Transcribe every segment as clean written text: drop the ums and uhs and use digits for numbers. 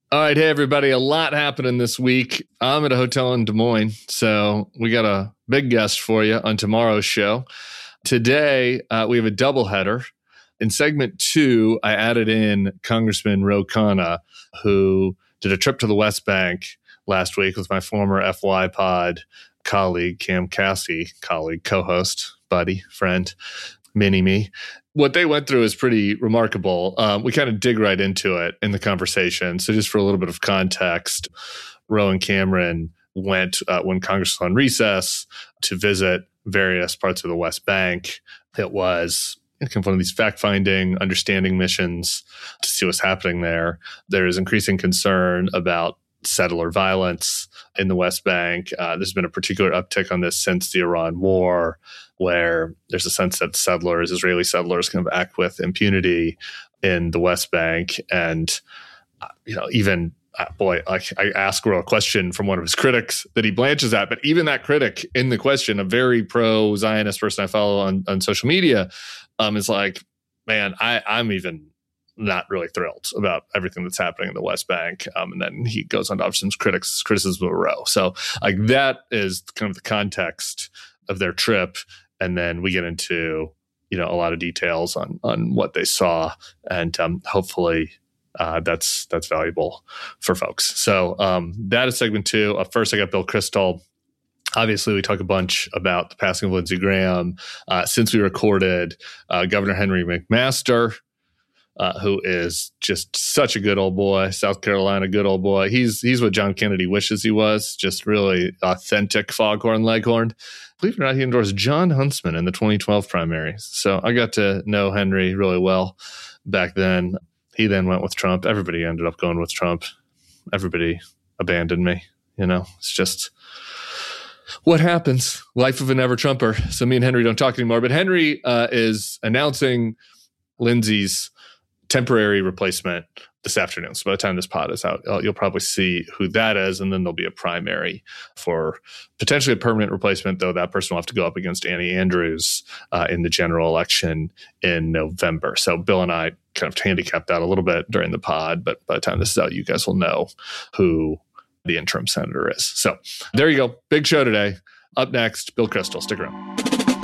All right. Hey, everybody. A lot happening this week. I'm at a hotel in Des Moines, so we got a big guest for you on tomorrow's show. Today, we have a doubleheader. In segment 2, I added in Congressman Ro Khanna, who did a trip to the West Bank last week with my former FY Pod colleague, Cam Caskey, colleague, co-host, buddy, friend, mini-me. What they went through is pretty remarkable. We kind of dig right into it in the conversation. So just for a little bit of context, Ro and Cameron went when Congress was on recess to visit various parts of the West Bank. It was kind of one of these fact-finding, understanding missions to see what's happening there. There is increasing concern about settler violence in the West Bank. There's been a particular uptick on this since the Iran war, where there's a sense that settlers, Israeli settlers, kind of act with impunity in the West Bank. And, even, I asked Ro a question from one of his critics that he blanches at, but even that critic in the question, a very pro-Zionist person I follow on social media, is like, man, I'm even not really thrilled about everything that's happening in the West Bank. And then he goes on to offer some criticism of Ro. So that is kind of the context of their trip. And then we get into, a lot of details on what they saw. And hopefully that's valuable for folks. So that is segment 2. First, I got Bill Kristol. Obviously, we talk a bunch about the passing of Lindsey Graham. Since we recorded, Governor Henry McMaster, who is just such a good old boy, South Carolina good old boy. He's what John Kennedy wishes he was, just really authentic foghorn leghorn. Believe it or not, he endorsed John Huntsman in the 2012 primaries. So I got to know Henry really well back then. He then went with Trump. Everybody ended up going with Trump. Everybody abandoned me. It's just what happens. Life of a never-Trumper. So me and Henry don't talk anymore. But Henry is announcing Lindsey's temporary replacement this afternoon. So by the time this pod is out, you'll probably see who that is, and then there'll be a primary for potentially a permanent replacement, though that person will have to go up against Annie Andrews in the general election in November. So Bill and I kind of handicapped that a little bit during the pod, but by the time this is out, you guys will know who the interim senator is. So there you go. Big show today. Up next, Bill Kristol. Stick around.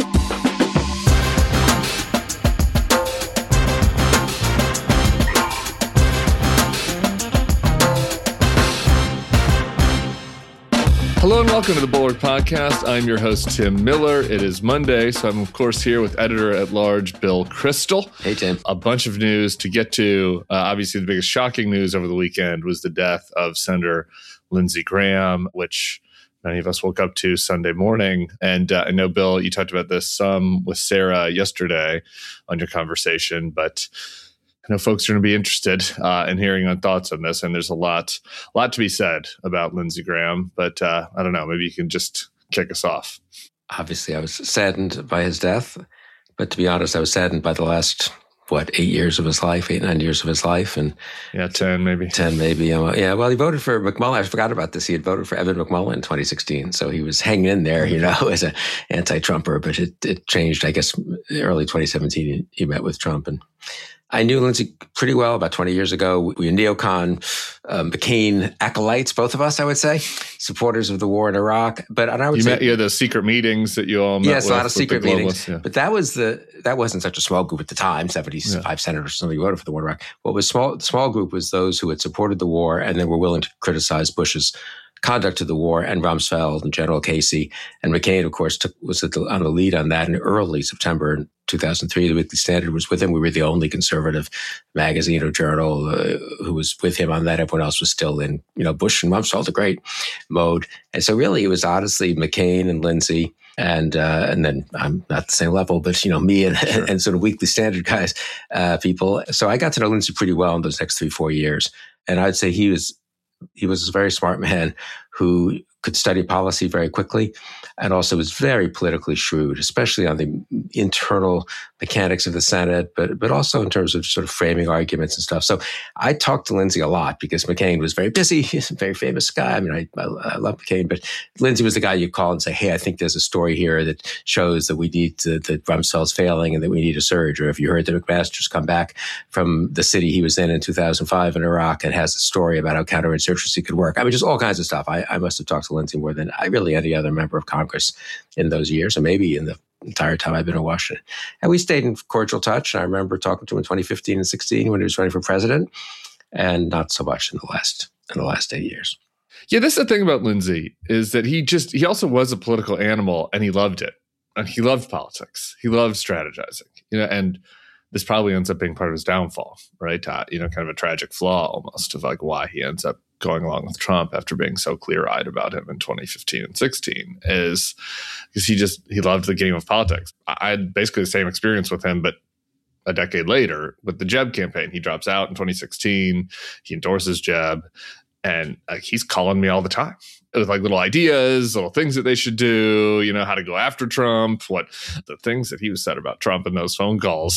Hello and welcome to the Bulwark Podcast. I'm your host, Tim Miller. It is Monday, so I'm, of course, here with editor-at-large Bill Kristol. Hey, Tim. A bunch of news to get to. Obviously, the biggest shocking news over the weekend was the death of Senator Lindsey Graham, which many of us woke up to Sunday morning. And I know, Bill, you talked about this some with Sarah yesterday on your conversation, but I know folks are going to be interested in hearing on thoughts on this, and there's a lot to be said about Lindsey Graham. But I don't know, maybe you can just kick us off. Obviously, I was saddened by his death, but to be honest, I was saddened by the last 8 years of his life, 9 years of his life, and 10 maybe. 10 maybe. Well, he voted for McMullen. I forgot about this. He had voted for Evan McMullen in 2016, so he was hanging in there, as an anti-Trumper. But it changed, I guess, early 2017. He met with Trump, and I knew Lindsey pretty well about 20 years ago. We were neocon, McCain acolytes, both of us, I would say, supporters of the war in Iraq. But and I would say you had those secret meetings that you all met yes, with. Yes, a lot of secret meetings. Yeah. But that wasn't such a small group at the time. 75 senators or something voted for the war in Iraq. What was small? The small group was those who had supported the war and then were willing to criticize Bush's conduct of the war, and Rumsfeld and General Casey. And McCain, of course, was on the lead on that in early September 2003. The Weekly Standard was with him. We were the only conservative magazine or journal who was with him on that. Everyone else was still in, Bush and Rumsfeld, a great mode. And so really it was honestly McCain and Lindsey. And then I'm not the same level, but, me and sort of Weekly Standard guys, people. So I got to know Lindsey pretty well in those next 3-4 years. And I'd say he was a very smart man who could study policy very quickly, and also was very politically shrewd, especially on the internal mechanics of the Senate, but also in terms of sort of framing arguments and stuff. So I talked to Lindsey a lot because McCain was very busy. He's a very famous guy. I mean, I love McCain, but Lindsey was the guy you call and say, hey, I think there's a story here that shows that we need that Rumsfeld's failing and that we need a surge. Or if you heard that McMaster's come back from the city he was in 2005 in Iraq and has a story about how counterinsurgency could work. I mean, just all kinds of stuff. I must have talked to Lindsey more than any other member of Congress in those years, or maybe in the entire time I've been in Washington. And we stayed in cordial touch. And I remember talking to him in 2015 and 16 when he was running for president, and not so much in the last 8 years. Yeah, that's the thing about Lindsey, is that he also was a political animal, and he loved it. And he loved politics. He loved strategizing, and this probably ends up being part of his downfall, right? Kind of a tragic flaw almost of like why he ends up going along with Trump after being so clear-eyed about him in 2015 and 16 is because he loved the game of politics. I had basically the same experience with him, but a decade later with the Jeb campaign. He drops out in 2016. He endorses Jeb, and he's calling me all the time with like little ideas, little things that they should do, how to go after Trump, what the things that he was said about Trump in those phone calls,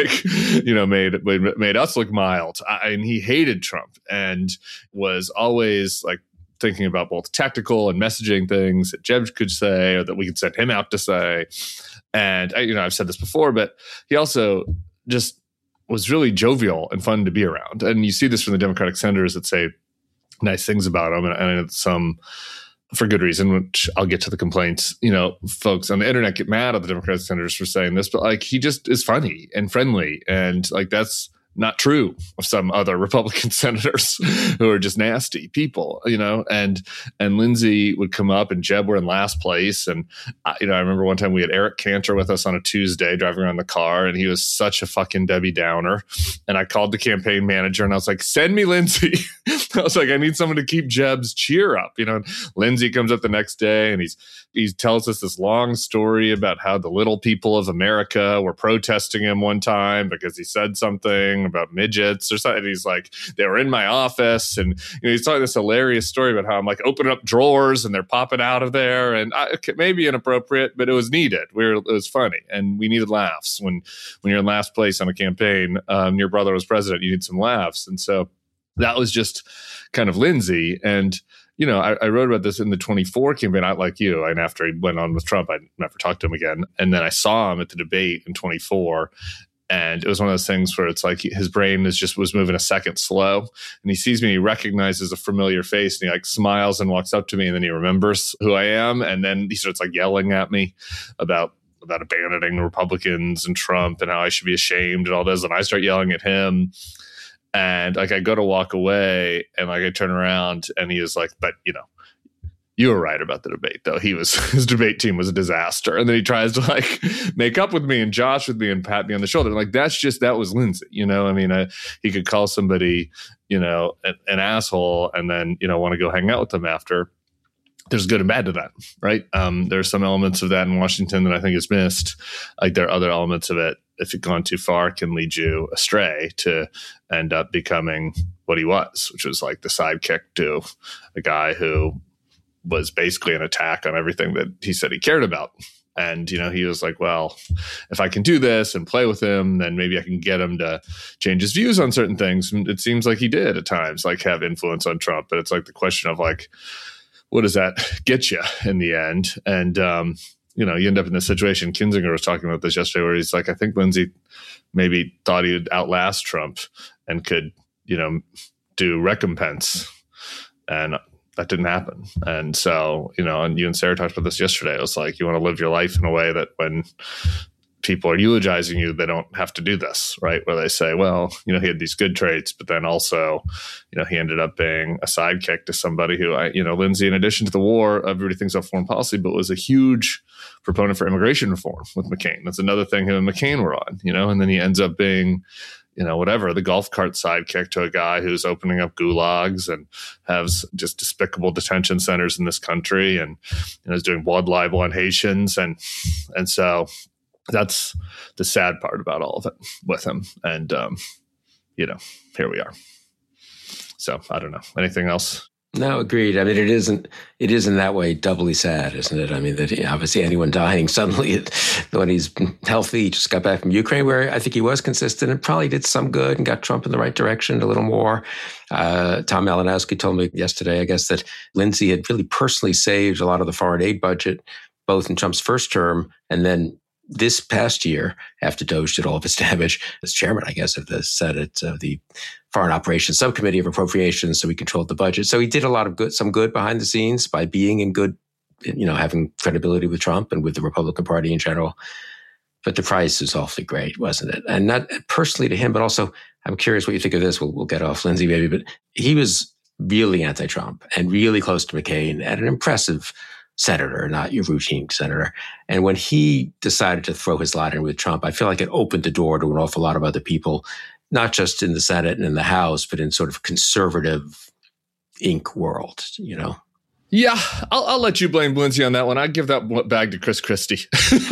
made us look mild. And he hated Trump and was always like thinking about both tactical and messaging things that Jeb could say or that we could send him out to say. And I've said this before, but he also just was really jovial and fun to be around. And you see this from the Democratic senators that say nice things about him, and some for good reason, which I'll get to the complaints. Folks on the internet get mad at the Democratic senators for saying this, but like he just is funny and friendly, and like that's not true of some other Republican senators who are just nasty people, and Lindsey would come up and Jeb were in last place. And, I remember one time we had Eric Cantor with us on a Tuesday driving around the car, and he was such a fucking Debbie Downer. And I called the campaign manager and I was like, send me Lindsey. I was like, I need someone to keep Jeb's cheer up. Lindsey comes up the next day and he tells us this long story about how the little people of America were protesting him one time because he said something about midgets or something. He's like, they were in my office, and he's telling this hilarious story about how I'm like opening up drawers and they're popping out of there, and maybe inappropriate, but it was needed. It was funny, and we needed laughs when you're in last place on a campaign. Your brother was president. You need some laughs, and so that was just kind of Lindsey. And I wrote about this in the 24 campaign, not like you. And after he went on with Trump, I never talked to him again. And then I saw him at the debate in 24. And it was one of those things where it's like his brain was moving a second slow. And he sees me, he recognizes a familiar face, and he like smiles and walks up to me, and then he remembers who I am. And then he starts like yelling at me about abandoning Republicans and Trump and how I should be ashamed and all this. And I start yelling at him. And like I go to walk away, and like I turn around, and he is like, but you were right about the debate, though. His debate team was a disaster. And then he tries to like make up with me and josh with me and pat me on the shoulder. Like that was Lindsey. He could call somebody, an asshole, and then want to go hang out with them after. There's good and bad to that, right? There's some elements of that in Washington that I think is missed. Like there are other elements of it, if you've gone too far, can lead you astray to end up becoming what he was, which was like the sidekick to a guy who was basically an attack on everything that he said he cared about. And, he was like, well, if I can do this and play with him, then maybe I can get him to change his views on certain things. And it seems like he did at times, like have influence on Trump. But it's like the question of like, what does that get you in the end? And, you end up in this situation. Kinzinger was talking about this yesterday, where he's like, I think Lindsey maybe thought he would outlast Trump and could, do recompense. And that didn't happen. And so, and you and Sarah talked about this yesterday. It was like, you want to live your life in a way that when people are eulogizing you, they don't have to do this, right? Where they say, well, he had these good traits, but then also, he ended up being a sidekick to somebody who Lindsey, in addition to the war, everybody thinks of foreign policy, but was a huge proponent for immigration reform with McCain. That's another thing him and McCain were on, and then he ends up being, the golf cart sidekick to a guy who's opening up gulags and has just despicable detention centers in this country, and is doing blood libel on Haitians. And so that's the sad part about all of it with him. And, here we are. So I don't know. Anything else? No, agreed. I mean, it isn't that way doubly sad, isn't it? I mean, that obviously anyone dying suddenly when he's healthy, he just got back from Ukraine, where I think he was consistent and probably did some good and got Trump in the right direction a little more. Tom Malinowski told me yesterday, I guess, that Lindsey had really personally saved a lot of the foreign aid budget, both in Trump's first term and then this past year, after Doge did all of its damage, as chairman, I guess, of the Senate, of the Foreign Operations Subcommittee of Appropriations, so he controlled the budget. So he did a lot of good, some good behind the scenes by being in good, having credibility with Trump and with the Republican Party in general. But the price is awfully great, wasn't it? And not personally to him, but also, I'm curious what you think of this. We'll get off Lindsey maybe, but he was really anti-Trump and really close to McCain and an impressive senator, not your routine senator. And when he decided to throw his lot in with Trump, I feel like it opened the door to an awful lot of other people, not just in the Senate and in the House, but in sort of conservative Inc. world, Yeah, I'll let you blame Lindsey on that one. I'd give that bag to Chris Christie.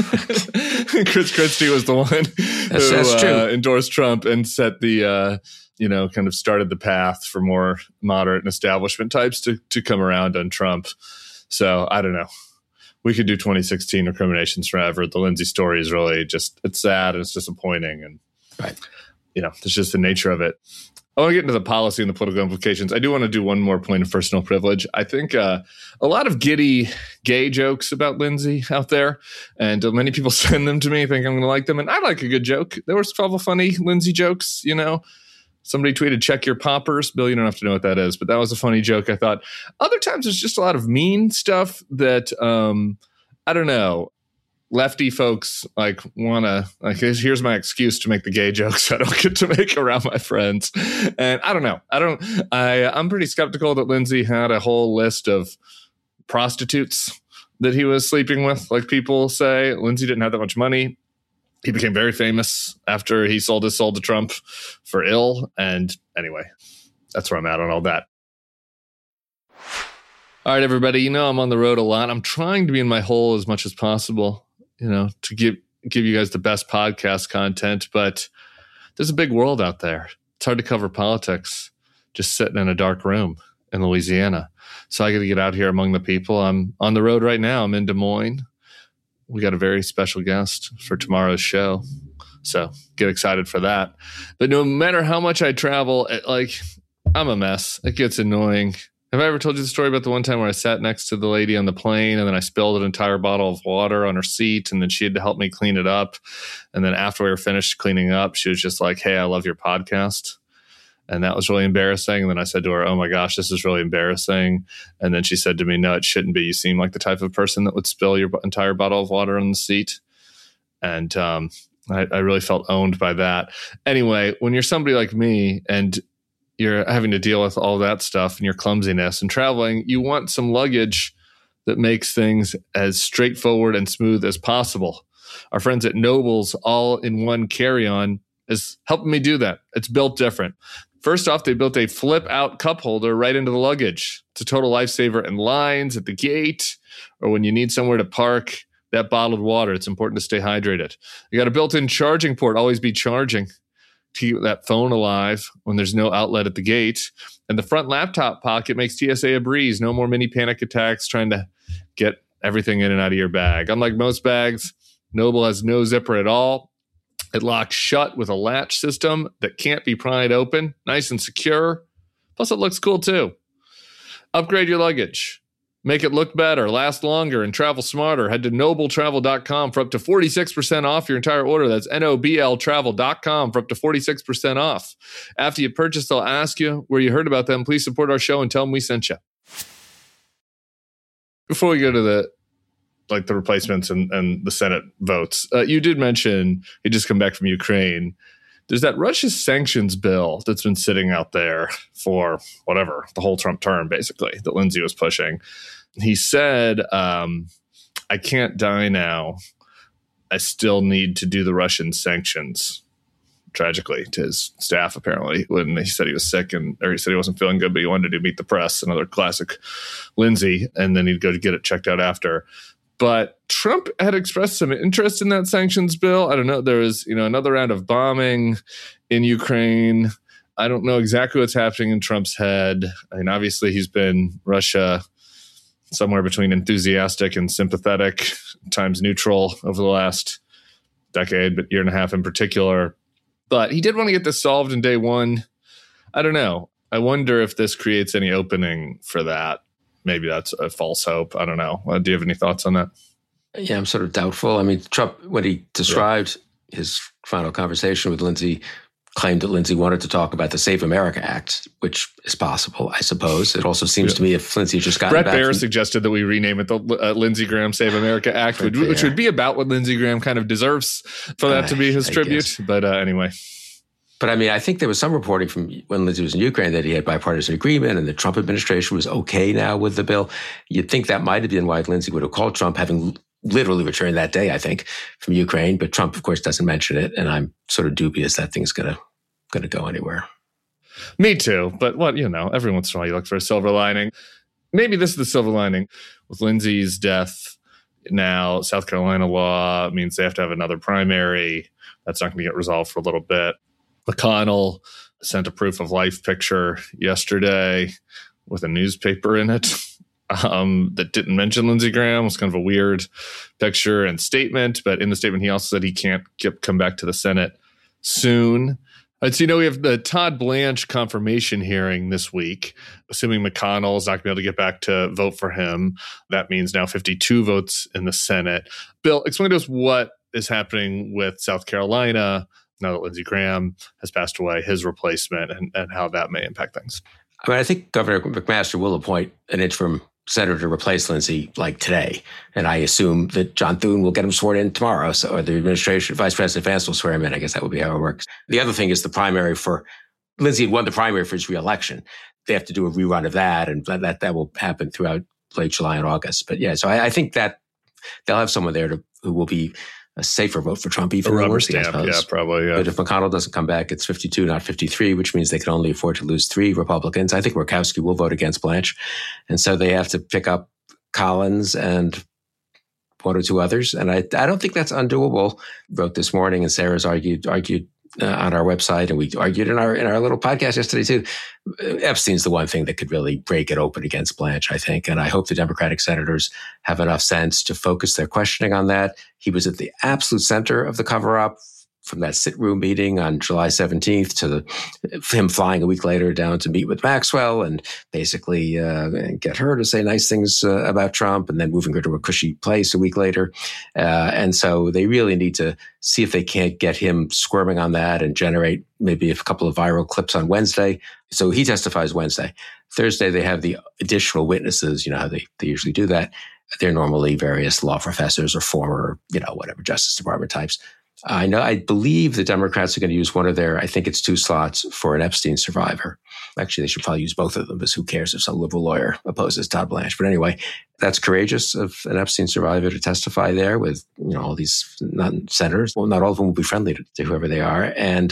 Chris Christie was the one who endorsed Trump and set the, kind of started the path for more moderate and establishment types to come around on Trump. So I don't know. We could do 2016 recriminations forever. The Lindsey story is really just, it's sad and it's disappointing. And, right. It's just the nature of it. I want to get into the policy and the political implications. I do want to do one more point of personal privilege. I think a lot of giddy gay jokes about Lindsey out there, and many people send them to me, think I'm going to like them. And I like a good joke. There was a couple funny Lindsey jokes, Somebody tweeted, check your poppers. Bill, you don't have to know what that is, but that was a funny joke, I thought. Other times there's just a lot of mean stuff that, I don't know, lefty folks want to, here's my excuse to make the gay jokes I don't get to make around my friends. And I don't know. I'm pretty skeptical that Lindsey had a whole list of prostitutes that he was sleeping with, like people say. Lindsey didn't have that much money. He became very famous after he sold his soul to Trump for ill. And anyway, that's where I'm at on all that. All right, everybody, I'm on the road a lot. I'm trying to be in my hole as much as possible, to give you guys the best podcast content. But there's a big world out there. It's hard to cover politics just sitting in a dark room in Louisiana. So I got to get out here among the people. I'm on the road right now. I'm in Des Moines. We got a very special guest for tomorrow's show. So get excited for that. But no matter how much I travel, I'm a mess. It gets annoying. Have I ever told you the story about the one time where I sat next to the lady on the plane and then I spilled an entire bottle of water on her seat and then she had to help me clean it up. And then after we were finished cleaning up, she was just like, hey, I love your podcast. And that was really embarrassing. And then I said to her, oh my gosh, this is really embarrassing. And then she said to me, no, it shouldn't be. You seem like the type of person that would spill your entire bottle of water on the seat. And I really felt owned by that. Anyway, when you're somebody like me and you're having to deal with all that stuff and your clumsiness and traveling, you want some luggage that makes things as straightforward and smooth as possible. Our friends at Noble's all-in-one carry-on is helping me do that. It's built different. First off, they built a flip-out cup holder right into the luggage. It's a total lifesaver in lines at the gate or when you need somewhere to park that bottled water. It's important to stay hydrated. You got a built-in charging port. Always be charging to keep that phone alive when there's no outlet at the gate. And the front laptop pocket makes TSA a breeze. No more mini panic attacks trying to get everything in and out of your bag. Unlike most bags, Noble has no zipper at all. It locks shut with a latch system that can't be pried open. Nice and secure. Plus, it looks cool, too. Upgrade your luggage. Make it look better, last longer, and travel smarter. Head to nobletravel.com for up to 46% off your entire order. That's nobltravel.com for up to 46% off. After you purchase, they'll ask you where you heard about them. Please support our show and tell them we sent you. Before we go to the replacements and the Senate votes, you did mention you just come back from Ukraine. There's that Russia sanctions bill that's been sitting out there for the whole Trump term, basically, that Lindsey was pushing. He said, I can't die now. I still need to do the Russian sanctions, tragically, to his staff, apparently, when he said he was sick or he said he wasn't feeling good, but he wanted to meet the press, another classic Lindsey, and then he'd go to get it checked out after. But Trump had expressed some interest in that sanctions bill. I don't know. There was, another round of bombing in Ukraine. I don't know exactly what's happening in Trump's head. I mean, obviously, he's been Russia somewhere between enthusiastic and sympathetic, times neutral over the last decade, but year and a half in particular. But he did want to get this solved in day one. I don't know. I wonder if this creates any opening for that. Maybe that's a false hope. I don't know. Do you have any thoughts on that? Yeah, I'm sort of doubtful. I mean, Trump, when he described his final conversation with Lindsey, claimed that Lindsey wanted to talk about the Save America Act, which is possible, I suppose. It also seems to me if Lindsey just got Brett Baer suggested that we rename it the Lindsey Graham Save America Act, which would be about what Lindsey Graham kind of deserves for that to be his tribute. Guess. But anyway. But I mean, I think there was some reporting from when Lindsey was in Ukraine that he had bipartisan agreement and the Trump administration was okay now with the bill. You'd think that might have been why Lindsey would have called Trump, having literally returned that day, I think, from Ukraine. But Trump, of course, doesn't mention it. And I'm sort of dubious that thing's going to go anywhere. Me too. But every once in a while you look for a silver lining. Maybe this is the silver lining. With Lindsey's death now, South Carolina law means they have to have another primary. That's not going to get resolved for a little bit. McConnell sent a proof of life picture yesterday with a newspaper in it that didn't mention Lindsey Graham. It was kind of a weird picture and statement. But in the statement, he also said he can't come back to the Senate soon. So, we have the Todd Blanche confirmation hearing this week. Assuming McConnell is not going to be able to get back to vote for him, that means now 52 votes in the Senate. Bill, explain to us what is happening with South Carolina now that Lindsey Graham has passed away, his replacement, and how that may impact things. I mean, I think Governor McMaster will appoint an interim senator to replace Lindsey like today. And I assume that John Thune will get him sworn in tomorrow. Or the administration, Vice President Vance will swear him in. I guess that would be how it works. The other thing is the primary for Lindsey had won the primary for his reelection. They have to do a rerun of that, and that will happen throughout late July and August. But yeah, so I think that they'll have someone there who will be a safer vote for Trump, even a rubber stamp, probably. Yeah. But if McConnell doesn't come back, it's 52, not 53, which means they can only afford to lose 3 Republicans. I think Murkowski will vote against Blanche. And so they have to pick up Collins and 1 or 2 others. And I don't think that's undoable. Wrote this morning, and Sarah's argued on our website, and we argued in our little podcast yesterday too. Epstein's the one thing that could really break it open against Blanche, I think. And I hope the Democratic senators have enough sense to focus their questioning on that. He was at the absolute center of the cover-up, from that sit room meeting on July 17th to him flying a week later down to meet with Maxwell and basically get her to say nice things about Trump, and then moving her to a cushy place a week later. And so they really need to see if they can't get him squirming on that and generate maybe a couple of viral clips on Wednesday. So he testifies Wednesday. Thursday, they have the additional witnesses. You know how they usually do that. They're normally various law professors or former, whatever, Justice Department types. I believe the Democrats are going to use one of their, I think it's 2 slots for an Epstein survivor. Actually, they should probably use both of them, because who cares if some liberal lawyer opposes Todd Blanche. But anyway, that's courageous of an Epstein survivor to testify there with, all these senators. Well, not all of them will be friendly to whoever they are. And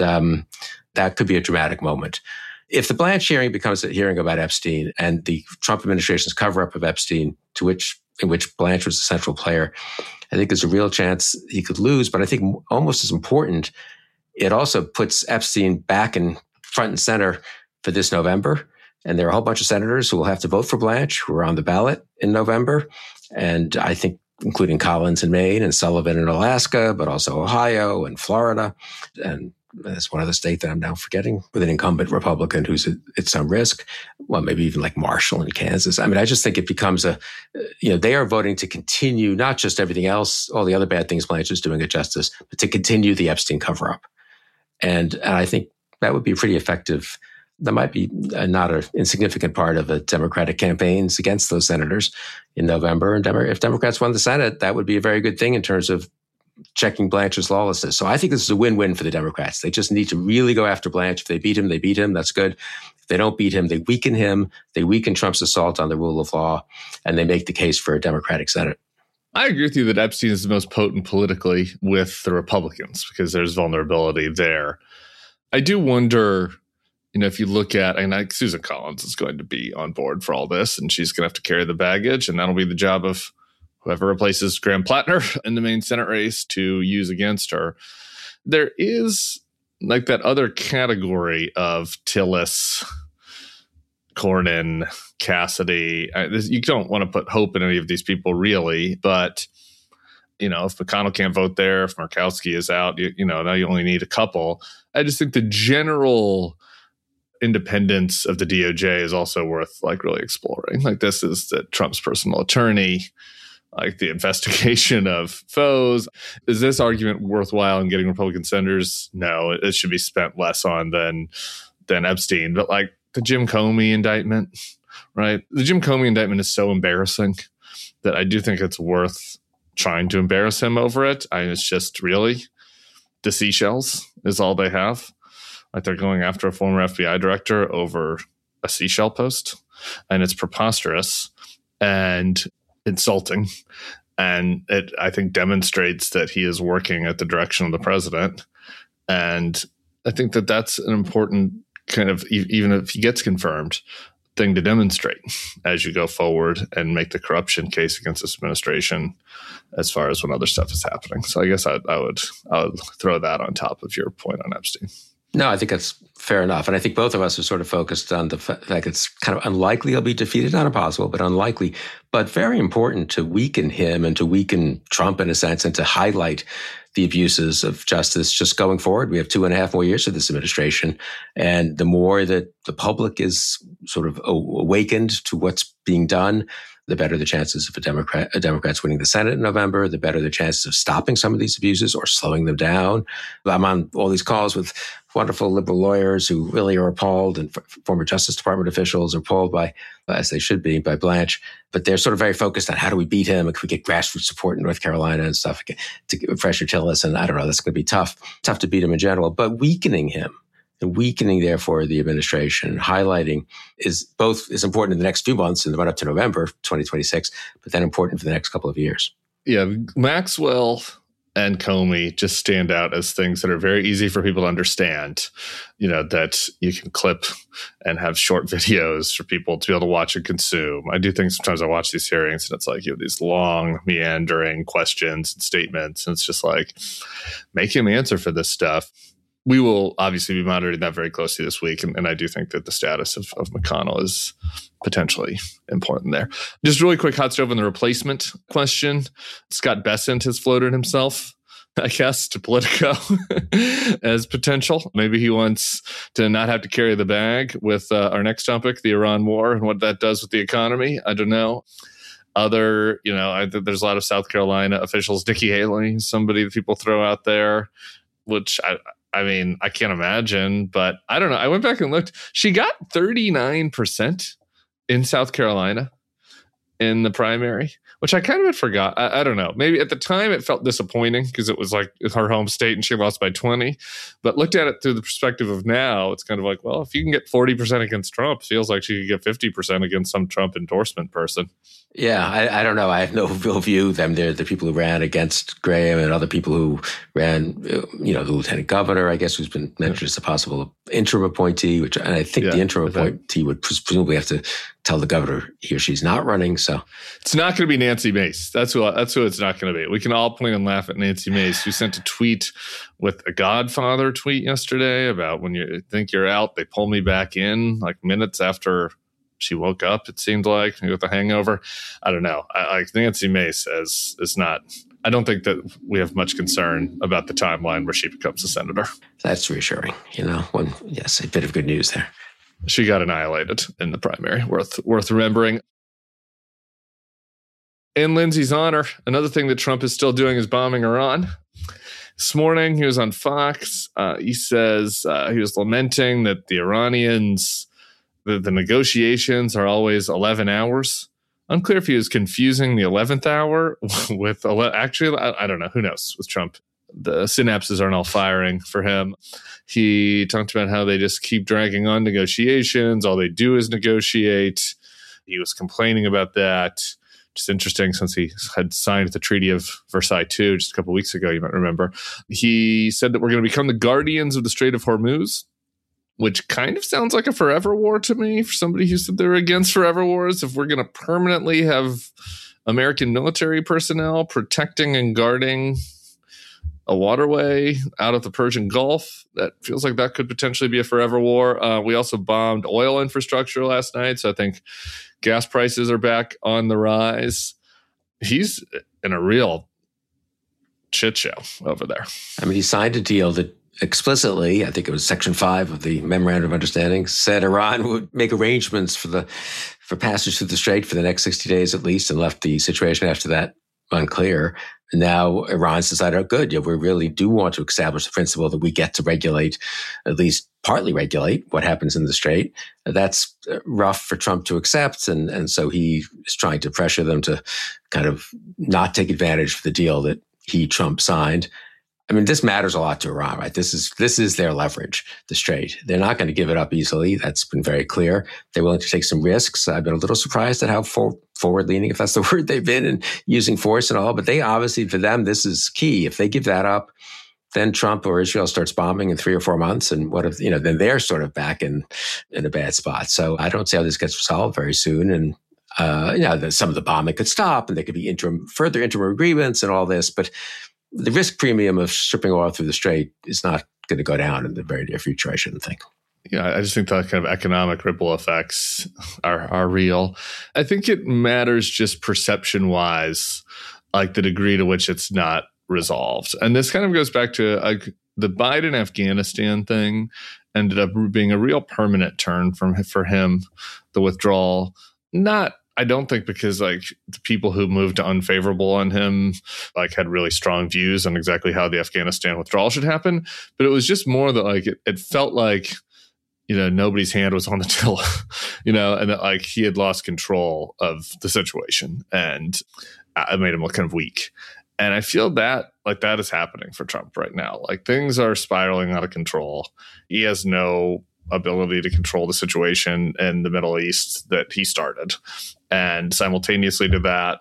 that could be a dramatic moment. If the Blanche hearing becomes a hearing about Epstein and the Trump administration's cover-up of Epstein, in which Blanche was a central player, I think there's a real chance he could lose. But I think almost as important, it also puts Epstein back in front and center for this November. And there are a whole bunch of senators who will have to vote for Blanche, who are on the ballot in November. And I think including Collins in Maine and Sullivan in Alaska, but also Ohio and Florida. And that's one other state that I'm now forgetting, with an incumbent Republican who's at some risk. Well, maybe even like Marshall in Kansas. I mean, I just think it becomes they are voting to continue not just everything else, all the other bad things Blanche is doing at Justice, but to continue the Epstein cover-up. And I think that would be pretty effective. That might be not an insignificant part of the Democratic campaigns against those senators in November. And if Democrats won the Senate, that would be a very good thing in terms of checking Blanche's lawlessness. So I think this is a win-win for the Democrats. They just need to really go after Blanche. If they beat him, they beat him. That's good. If they don't beat him, they weaken Trump's assault on the rule of law, and they make the case for a Democratic Senate. I agree with you that Epstein is the most potent politically with the Republicans because there's vulnerability there. I do wonder, if you look at, Susan Collins is going to be on board for all this, and she's going to have to carry the baggage, and that'll be the job of whoever replaces Graham Plattner in the main Senate race to use against her. There is like that other category of Tillis, Cornyn, Cassidy. You don't want to put hope in any of these people, really. But, if McConnell can't vote there, if Murkowski is out, now you only need a couple. I just think the general independence of the DOJ is also worth really exploring. This is Trump's personal attorney, the investigation of foes. Is this argument worthwhile in getting Republican senators? No, it should be spent less on than Epstein. But the Jim Comey indictment, right? The Jim Comey indictment is so embarrassing that I do think it's worth trying to embarrass him over it. It's just really the seashells is all they have. They're going after a former FBI director over a seashell post, and it's preposterous and insulting. And it, I think, demonstrates that he is working at the direction of the president. And I think that that's an important kind of, even if he gets confirmed, thing to demonstrate as you go forward and make the corruption case against this administration as far as when other stuff is happening. So I guess I would throw that on top of your point on Epstein. No, I think that's fair enough. And I think both of us are sort of focused on the fact it's kind of unlikely he'll be defeated, not impossible, but unlikely, but very important to weaken him and to weaken Trump in a sense and to highlight the abuses of justice just going forward. We have 2.5 more years of this administration. And the more that the public is sort of awakened to what's being done, the better the chances of Democrats winning the Senate in November, the better the chances of stopping some of these abuses or slowing them down. I'm on all these calls with wonderful liberal lawyers who really are appalled, and former Justice Department officials are appalled by, as they should be, by Blanche. But they're sort of very focused on how do we beat him? And can we get grassroots support in North Carolina and stuff to pressure Tillis? And I don't know, that's going to be tough to beat him in general. But weakening him, and weakening, therefore, the administration, highlighting is important in the next few months in the run up to November 2026, but then important for the next couple of years. Yeah, Maxwell and Comey just stand out as things that are very easy for people to understand, that you can clip and have short videos for people to be able to watch and consume. I do think sometimes I watch these hearings and it's you have these long, meandering questions and statements, and it's just make him answer for this stuff. We will obviously be monitoring that very closely this week. And I do think that the status of McConnell is potentially important there. Just really quick hot stove on the replacement question. Scott Bessent has floated himself, I guess, to Politico as potential. Maybe he wants to not have to carry the bag with our next topic, the Iran war, and what that does with the economy. I don't know. There's a lot of South Carolina officials. Nikki Haley, somebody that people throw out there, which I can't imagine, but I don't know. I went back and looked. She got 39% in South Carolina in the primary, which I kind of had forgot. I don't know. Maybe at the time it felt disappointing because it was her home state and she lost by 20. But looked at it through the perspective of now, it's kind of well, if you can get 40% against Trump, it feels like she could get 50% against some Trump endorsement person. Yeah, I don't know. I have no real view. They're the people who ran against Graham and other people who ran, the lieutenant governor, I guess, who's been mentioned as a possible interim appointee, and I think the interim appointee would presumably have to tell the governor he or she's not running. So it's not going to be Nancy Mace. That's who it's not going to be. We can all point and laugh at Nancy Mace, who sent a tweet with a Godfather tweet yesterday about when you think you're out, they pull me back in minutes after she woke up, it seemed like, with a hangover. I don't know. Nancy Mace is not. I don't think that we have much concern about the timeline where she becomes a senator. That's reassuring. Yes, a bit of good news there. She got annihilated in the primary. Worth remembering. In Lindsey's honor, another thing that Trump is still doing is bombing Iran. This morning, he was on Fox. He says he was lamenting that the Iranians, the negotiations are always 11 hours. Unclear if he was confusing the 11th hour with actually, I don't know. Who knows with Trump? The synapses aren't all firing for him. He talked about how they just keep dragging on negotiations. All they do is negotiate. He was complaining about that. Just interesting since he had signed the Treaty of Versailles II just a couple of weeks ago, you might remember. He said that we're going to become the guardians of the Strait of Hormuz, which kind of sounds like a forever war to me for somebody who said they were against forever wars. If we're going to permanently have American military personnel protecting and guarding a waterway out of the Persian Gulf. That feels like that could potentially be a forever war. We also bombed oil infrastructure last night, so I think gas prices are back on the rise. He's in a real shit show over there. I mean, he signed a deal that explicitly, I think it was Section 5 of the Memorandum of Understanding, said Iran would make arrangements for passage through the Strait for the next 60 days at least, and left the situation after that unclear. Now Iran's decided, oh, good, we really do want to establish the principle that we get to regulate, at least partly regulate, what happens in the Strait. That's rough for Trump to accept, and so he is trying to pressure them to kind of not take advantage of the deal that Trump signed. I mean, this matters a lot to Iran, right? This is their leverage, the Strait. They're not going to give it up easily. That's been very clear. They're willing to take some risks. I've been a little surprised at how forward-leaning, if that's the word, they've been in using force and all. But they obviously, for them, this is key. If they give that up, then Trump or Israel starts bombing in 3 or 4 months. And what if, then they're sort of back in a bad spot. So I don't see how this gets resolved very soon. And some of the bombing could stop, and there could be further interim agreements and all this. But the risk premium of stripping oil through the Strait is not going to go down in the very near future, I shouldn't think. Yeah, I just think that kind of economic ripple effects are real. I think it matters just perception-wise, like the degree to which it's not resolved. And this kind of goes back to the Biden Afghanistan thing ended up being a real permanent turn for him, the withdrawal. I don't think because the people who moved unfavorable on him had really strong views on exactly how the Afghanistan withdrawal should happen, but it was just more that it felt like nobody's hand was on the till, and that he had lost control of the situation, and it made him look kind of weak. And I feel that that is happening for Trump right now. Things are spiraling out of control. He has no ability to control the situation in the Middle East that he started. And simultaneously to that,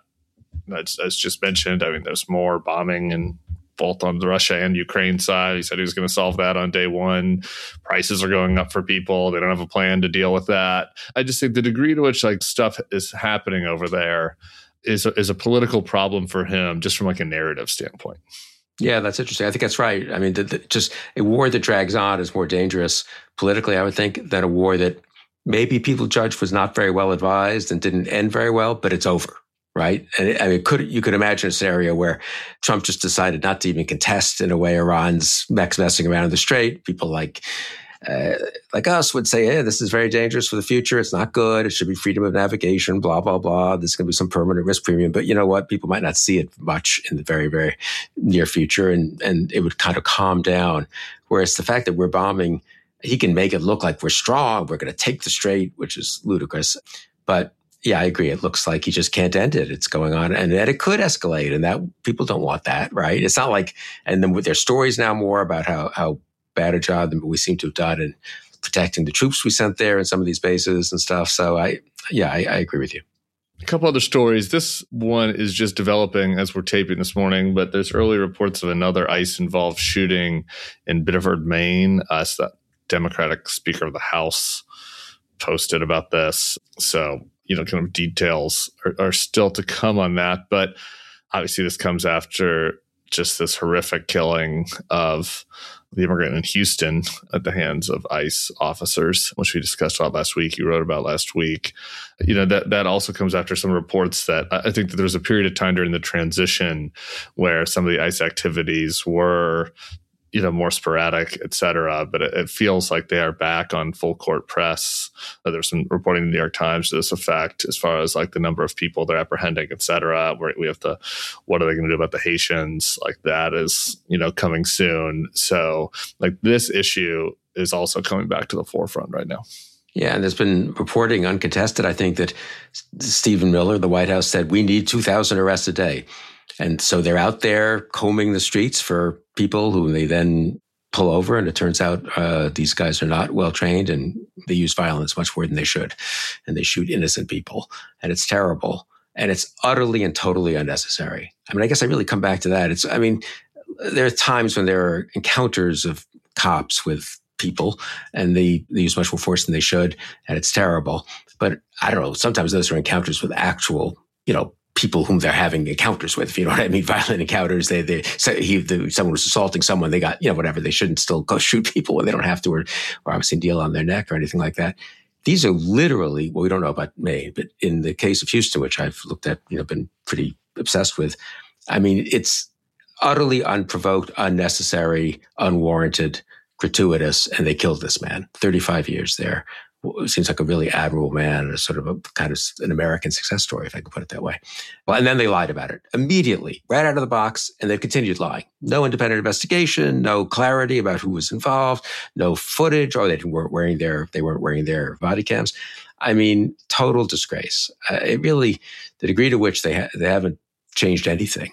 as just mentioned, I mean, there's more bombing and both on the Russia and Ukraine side. He said he was going to solve that on day one. Prices are going up for people. They don't have a plan to deal with that. I just think the degree to which stuff is happening over there is a political problem for him, just from a narrative standpoint. Yeah, that's interesting. I think that's right. I mean, just a war that drags on is more dangerous politically, I would think, than a war that maybe people judge was not very well advised and didn't end very well, but it's over, right? And I mean, you could imagine a scenario where Trump just decided not to even contest, in a way, Iran's messing around in the Strait. People like us would say, hey, this is very dangerous for the future. It's not good. It should be freedom of navigation, blah, blah, blah. There's going to be some permanent risk premium. But you know what? People might not see it much in the very, very near future. And it would kind of calm down. Whereas the fact that we're bombing, he can make it look like we're strong. We're going to take the Strait, which is ludicrous. But yeah, I agree. It looks like he just can't end it. It's going on, and it could escalate, and that people don't want that, right? It's not and then there's stories now more about how bad a job than we seem to have done in protecting the troops we sent there in some of these bases and stuff. So I agree with you. A couple other stories. This one is just developing as we're taping this morning, but there's early reports of another ICE-involved shooting in Biddeford, Maine. The Democratic Speaker of the House posted about this. So, kind of details are still to come on that. But obviously this comes after just this horrific killing of the immigrant in Houston at the hands of ICE officers, which we discussed about last week. You wrote about last week. That also comes after some reports that I think that there was a period of time during the transition where some of the ICE activities were more sporadic, et cetera. But it feels like they are back on full court press. There's some reporting in the New York Times to this effect, as far as the number of people they're apprehending, et cetera. Where we have what are they going to do about the Haitians? That is, coming soon. So this issue is also coming back to the forefront right now. Yeah, and there's been reporting uncontested, I think, that Stephen Miller, the White House, said we need 2,000 arrests a day. And so they're out there combing the streets for people who they then pull over. And it turns out these guys are not well trained, and they use violence much more than they should. And they shoot innocent people. And it's terrible. And it's utterly and totally unnecessary. I mean, I guess I really come back to that. There are times when there are encounters of cops with people, and they use much more force than they should. And it's terrible. But I don't know, sometimes those are encounters with actual, people whom they're having encounters with, if you know what I mean, violent encounters. Someone was assaulting someone, they got, whatever. They shouldn't still go shoot people when they don't have to, or obviously deal on their neck or anything like that. These are literally, well, we don't know about May, but in the case of Houston, which I've looked at, been pretty obsessed with, I mean, it's utterly unprovoked, unnecessary, unwarranted, gratuitous, and they killed this man. 35 years there. Seems like a really admirable man, a sort of a kind of an American success story, if I could put it that way. Well, and then they lied about it immediately, right out of the box, and they've continued lying. No independent investigation, no clarity about who was involved, no footage, or they weren't wearing their body cams. I mean, total disgrace. It really, the degree to which they haven't changed anything.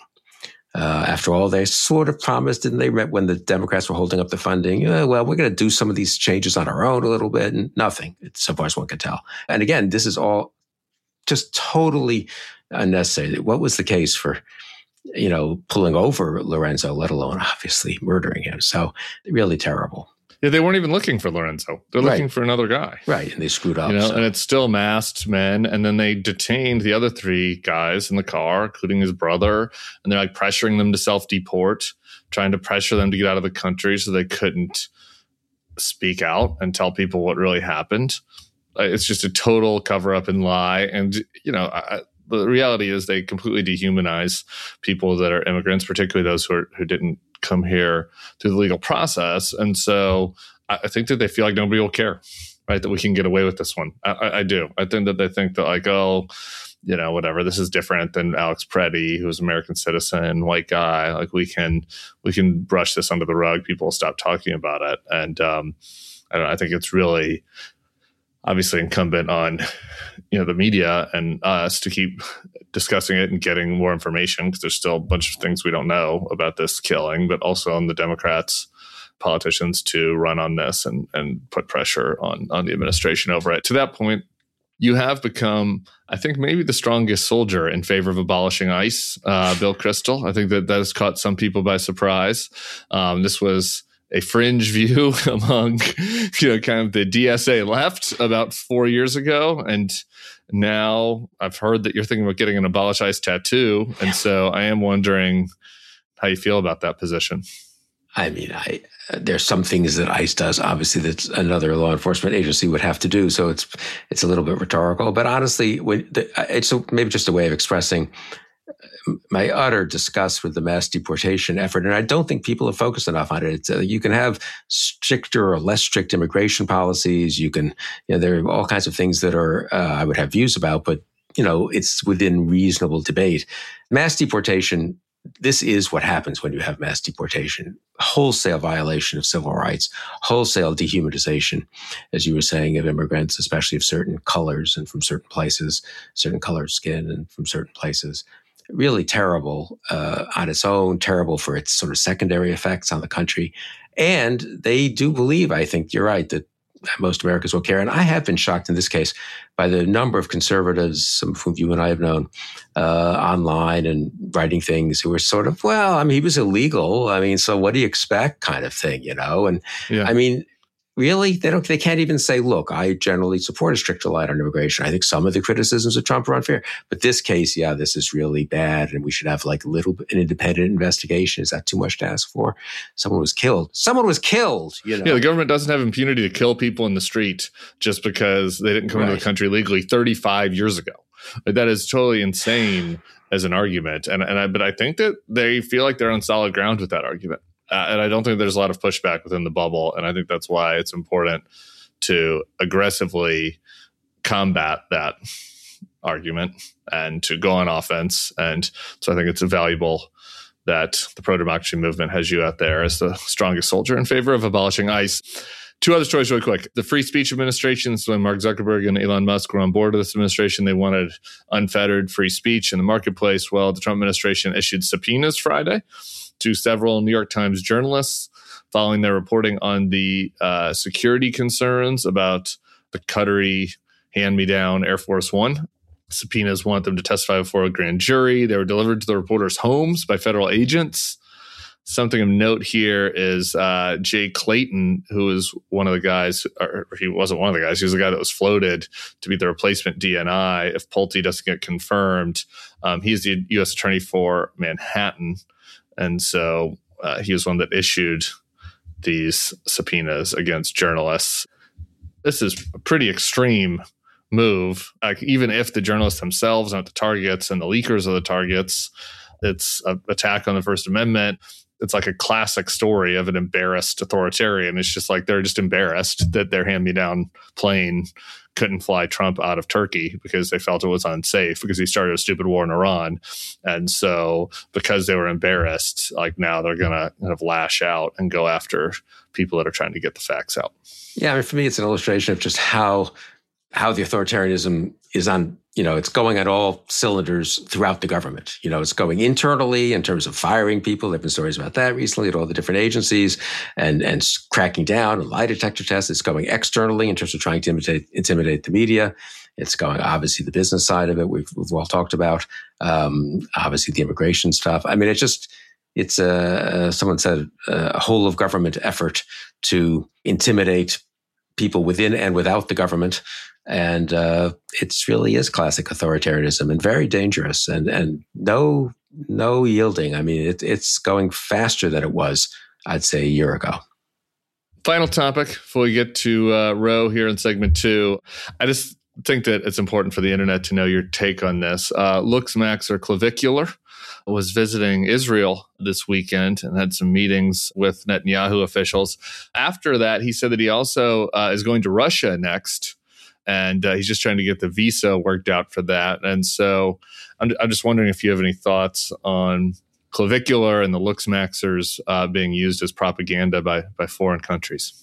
After all, they sort of promised, didn't they, when the Democrats were holding up the funding, well, we're going to do some of these changes on our own a little bit, and nothing, so far as one can tell. And again, this is all just totally unnecessary. What was the case for, pulling over Lorenzo, let alone obviously murdering him? So really terrible. Yeah, they weren't even looking for Lorenzo. They're looking for another guy. Right, and they screwed up. And it's still masked men. And then they detained the other 3 guys in the car, including his brother. And they're like pressuring them to self-deport, trying to pressure them to get out of the country so they couldn't speak out and tell people what really happened. It's just a total cover-up and lie. And, the reality is they completely dehumanize people that are immigrants, particularly those who didn't come here through the legal process. And so I think that they feel like nobody will care, right? That we can get away with this one. I do. I think that they think that like, whatever, this is different than Alex Preddy, who's an American citizen, white guy. Like we can brush this under the rug. People will stop talking about it. And I think it's really obviously incumbent on the media and us to keep discussing it and getting more information, because there's still a bunch of things we don't know about this killing, but also on the Democrats, politicians to run on this and put pressure on the administration over it. To that point, you have become, I think, maybe the strongest soldier in favor of abolishing ICE, Bill Kristol. I think that has caught some people by surprise. This was a fringe view among, kind of the DSA left about 4 years ago. And now I've heard that you're thinking about getting an abolish ICE tattoo. And so I am wondering how you feel about that position. I mean, there's some things that ICE does, obviously, that's another law enforcement agency would have to do. So it's a little bit rhetorical. But honestly, it's maybe just a way of expressing my utter disgust with the mass deportation effort. And I don't think people have focused enough on it. You can have stricter or less strict immigration policies. You can, there are all kinds of things that are, I would have views about, but, it's within reasonable debate. Mass deportation, this is what happens when you have mass deportation. Wholesale violation of civil rights, wholesale dehumanization, as you were saying, of immigrants, especially of certain colors and from certain places, certain color of skin and from certain places. Really terrible on its own, terrible for its sort of secondary effects on the country. And they do believe, I think you're right, that most Americans will care. And I have been shocked in this case by the number of conservatives, some of whom you and I have known, online and writing things, who were sort of, he was illegal. So what do you expect kind of thing, And yeah. Really, they can't even say, look, I generally support a stricter line on immigration. I think some of the criticisms of Trump are unfair. But this case, this is really bad. And we should have like an independent investigation. Is that too much to ask for? Someone was killed. Yeah, the government doesn't have impunity to kill people in the street just because they didn't come into the country legally 35 years ago. That is totally insane as an argument. But I think that they feel like they're on solid ground with that argument. And I don't think there's a lot of pushback within the bubble. And I think that's why it's important to aggressively combat that argument and to go on offense. And so I think it's valuable that the pro-democracy movement has you out there as the strongest soldier in favor of abolishing ICE. 2 other stories really quick. The free speech administration, so when Mark Zuckerberg and Elon Musk were on board with this administration, they wanted unfettered free speech in the marketplace. Well, the Trump administration issued subpoenas Friday to several New York Times journalists following their reporting on the security concerns about the Qatari hand-me-down Air Force One. Subpoenas want them to testify before a grand jury. They were delivered to the reporters' homes by federal agents. Something of note here is Jay Clayton, who was one of the guys, or he wasn't one of the guys, he was the guy that was floated to be the replacement DNI if Pulte doesn't get confirmed. He's the U.S. attorney for Manhattan. And so he was one that issued these subpoenas against journalists. This is a pretty extreme move. Even if the journalists themselves aren't the targets and the leakers are the targets, it's an attack on the First Amendment. It's like a classic story of an embarrassed authoritarian. It's just like they're just embarrassed that their hand-me-down plane couldn't fly Trump out of Turkey because they felt it was unsafe because he started a stupid war in Iran. And so because they were embarrassed, like now they're going to kind of lash out and go after people that are trying to get the facts out. Yeah, I mean, for me, it's an illustration of just how the authoritarianism is on, it's going at all cylinders throughout the government. It's going internally in terms of firing people. There have been stories about that recently at all the different agencies and cracking down on lie detector tests. It's going externally in terms of trying to intimidate the media. It's going, obviously, the business side of it, we've all talked about. Obviously, the immigration stuff. I mean, it's someone said a whole of government effort to intimidate people within and without the government. And it really is classic authoritarianism and very dangerous and no yielding. I mean, it's going faster than it was, I'd say, a year ago. Final topic before we get to Roe here in segment 2. I just think that it's important for the internet to know your take on this. LuxMaxer Clavicular was visiting Israel this weekend and had some meetings with Netanyahu officials. After that, he said that he also is going to Russia next. And he's just trying to get the visa worked out for that. And so I'm just wondering if you have any thoughts on Clavicular and the LuxMaxers being used as propaganda by foreign countries.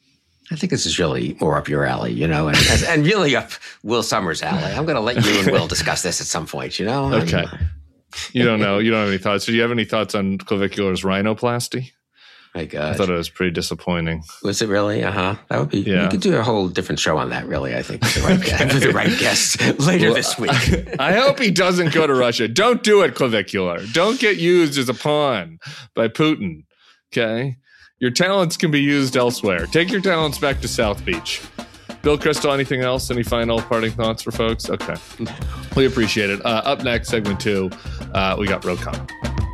I think this is really more up your alley, and really up Will Summers' alley. I'm going to let you and Will discuss this at some point, Okay. You don't know. You don't have any thoughts. Do you have any thoughts on Clavicular's rhinoplasty? My God. I thought it was pretty disappointing. Was it really? That would be, You could do a whole different show on that, really, I think, with the right guest later this week. I hope he doesn't go to Russia. Don't do it, Clavicular. Don't get used as a pawn by Putin, okay? Your talents can be used elsewhere. Take your talents back to South Beach. Bill Kristol, anything else? Any final parting thoughts for folks? Okay. We appreciate it. Up next, segment 2, we got Roe Conn.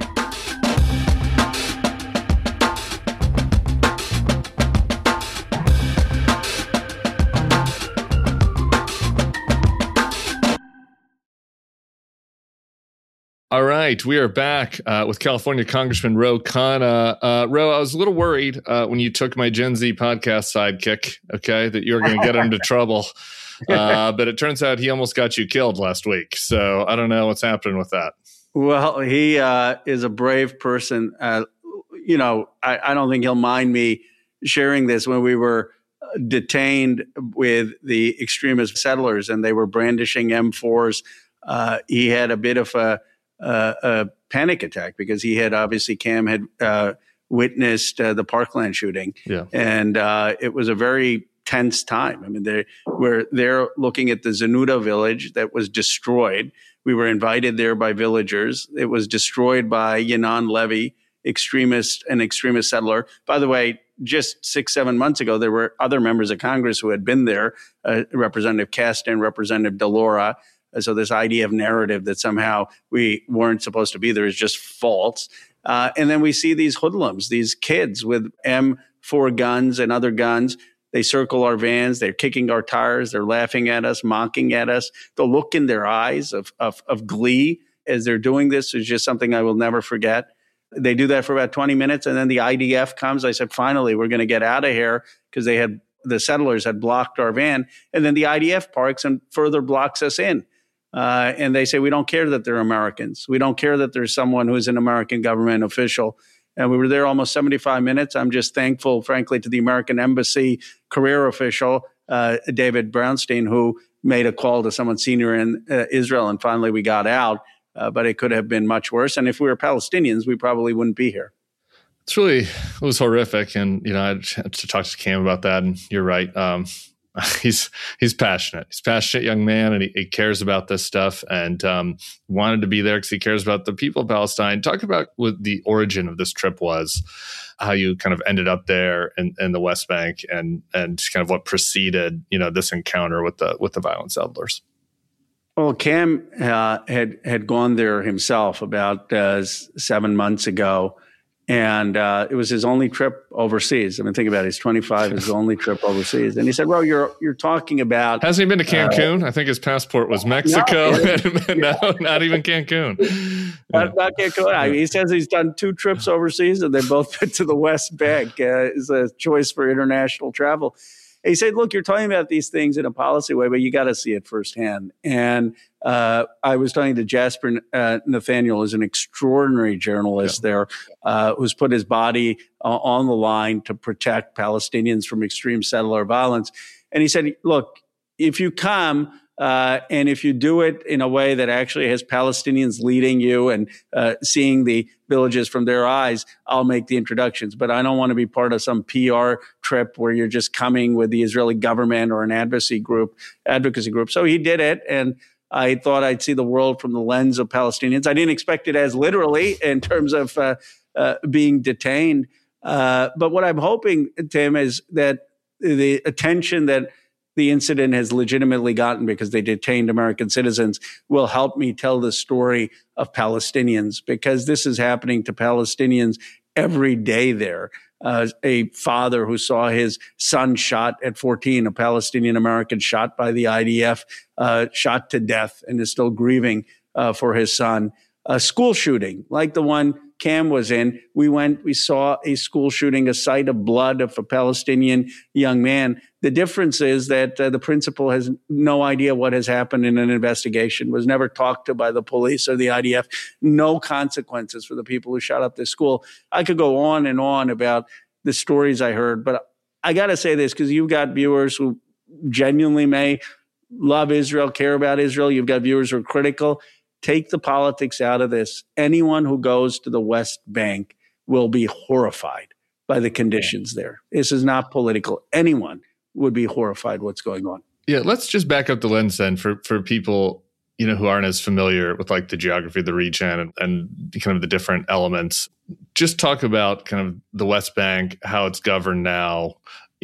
All right, we are back with California Congressman Roe Conn. Roe, I was a little worried when you took my Gen Z podcast sidekick, okay, that you were going to get into trouble. But it turns out he almost got you killed last week. So I don't know what's happening with that. Well, he is a brave person. I don't think he'll mind me sharing this. When we were detained with the extremist settlers and they were brandishing M4s, he had a bit of a panic attack because he had Cam had witnessed the Parkland shooting. Yeah. And it was a very tense time. I mean, they're looking at the Zanuda village that was destroyed. We were invited there by villagers. It was destroyed by Yanon Levy, an extremist settler. By the way, just 6-7 months ago, there were other members of Congress who had been there, Representative Kasten, Representative DeLaura. So this idea of narrative that somehow we weren't supposed to be there is just false. And then we see these hoodlums, these kids with M4 guns and other guns. They circle our vans. They're kicking our tires. They're laughing at us, mocking at us. The look in their eyes of glee as they're doing this is just something I will never forget. They do that for about 20 minutes, and then the IDF comes. I said, finally, we're going to get out of here because the settlers had blocked our van. And then the IDF parks and further blocks us in. And they say, we don't care that they're Americans. We don't care that there's someone who's an American government official. And we were there almost 75 minutes. I'm just thankful, frankly, to the American Embassy career official, David Brownstein, who made a call to someone senior in Israel. And finally, we got out. But it could have been much worse. And if we were Palestinians, we probably wouldn't be here. It was horrific. And, I had to talk to Cam about that. And you're right. He's passionate. He's a passionate young man, and he cares about this stuff, and wanted to be there because he cares about the people of Palestine. Talk about what the origin of this trip was, how you kind of ended up there in the West Bank, and kind of what preceded this encounter with the violent settlers. Well, Cam had gone there himself about 7 months ago. And it was his only trip overseas. I mean, think about it. He's 25, his only trip overseas. And he said, well, you're talking about... Hasn't he been to Cancun? I think his passport was Mexico. No, not even Cancun. Not Cancun. He says he's done 2 trips overseas, and they both been to the West Bank. Is a choice for international travel. And he said, look, you're talking about these things in a policy way, but you got to see it firsthand. And I was talking to Jasper Nathaniel, who's an extraordinary journalist there, who's put his body on the line to protect Palestinians from extreme settler violence. And he said, look, if you come and if you do it in a way that actually has Palestinians leading you and seeing the villages from their eyes, I'll make the introductions. But I don't want to be part of some PR trip where you're just coming with the Israeli government or an advocacy group. So he did it. And I thought I'd see the world from the lens of Palestinians. I didn't expect it as literally in terms of being detained. But what I'm hoping, Tim, is that the attention that the incident has legitimately gotten because they detained American citizens will help me tell the story of Palestinians, because this is happening to Palestinians every day there. A father who saw his son shot at 14, a Palestinian American shot by the IDF, shot to death, and is still grieving for his son. A school shooting like the one Cam was in. We saw a school shooting, a sight of blood of a Palestinian young man. The difference is that the principal has no idea what has happened in an investigation, was never talked to by the police or the IDF, no consequences for the people who shot up this school. I could go on and on about the stories I heard, but I got to say this because you've got viewers who genuinely may love Israel, care about Israel. You've got viewers who are critical. Take the politics out of this. Anyone who goes to the West Bank will be horrified by the conditions there. This is not political. Anyone would be horrified what's going on. Yeah, let's just back up the lens then for people who aren't as familiar with like the geography of the region and kind of the different elements. Just talk about kind of the West Bank, how it's governed now,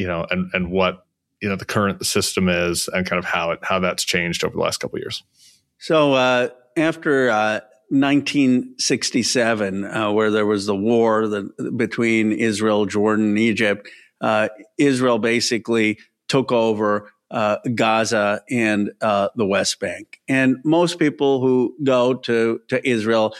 and what the current system is, and kind of how that's changed over the last couple of years. So after 1967, where there was the war between Israel, Jordan, and Egypt, Israel basically took over Gaza and the West Bank. And most people who go to Israel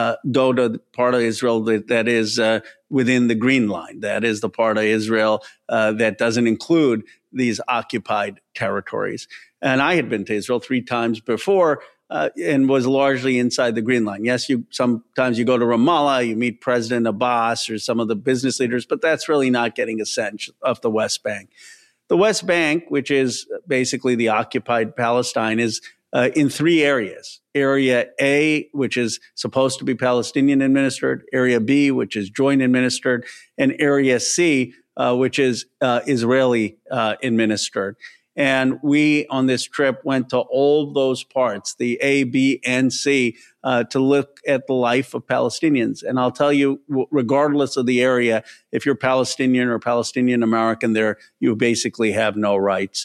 go to the part of Israel that is within the Green Line. That is the part of Israel that doesn't include these occupied territories. And I had been to Israel 3 times before, and was largely inside the Green Line. Yes, sometimes you go to Ramallah, you meet President Abbas or some of the business leaders, but that's really not getting a sense of the West Bank. The West Bank, which is basically the occupied Palestine, is in 3 areas. Area A, which is supposed to be Palestinian administered, Area B, which is joint administered, and Area C, which is Israeli administered. And we, on this trip, went to all those parts, the A, B, and C, to look at the life of Palestinians. And I'll tell you, regardless of the area, if you're Palestinian or Palestinian American there, you basically have no rights.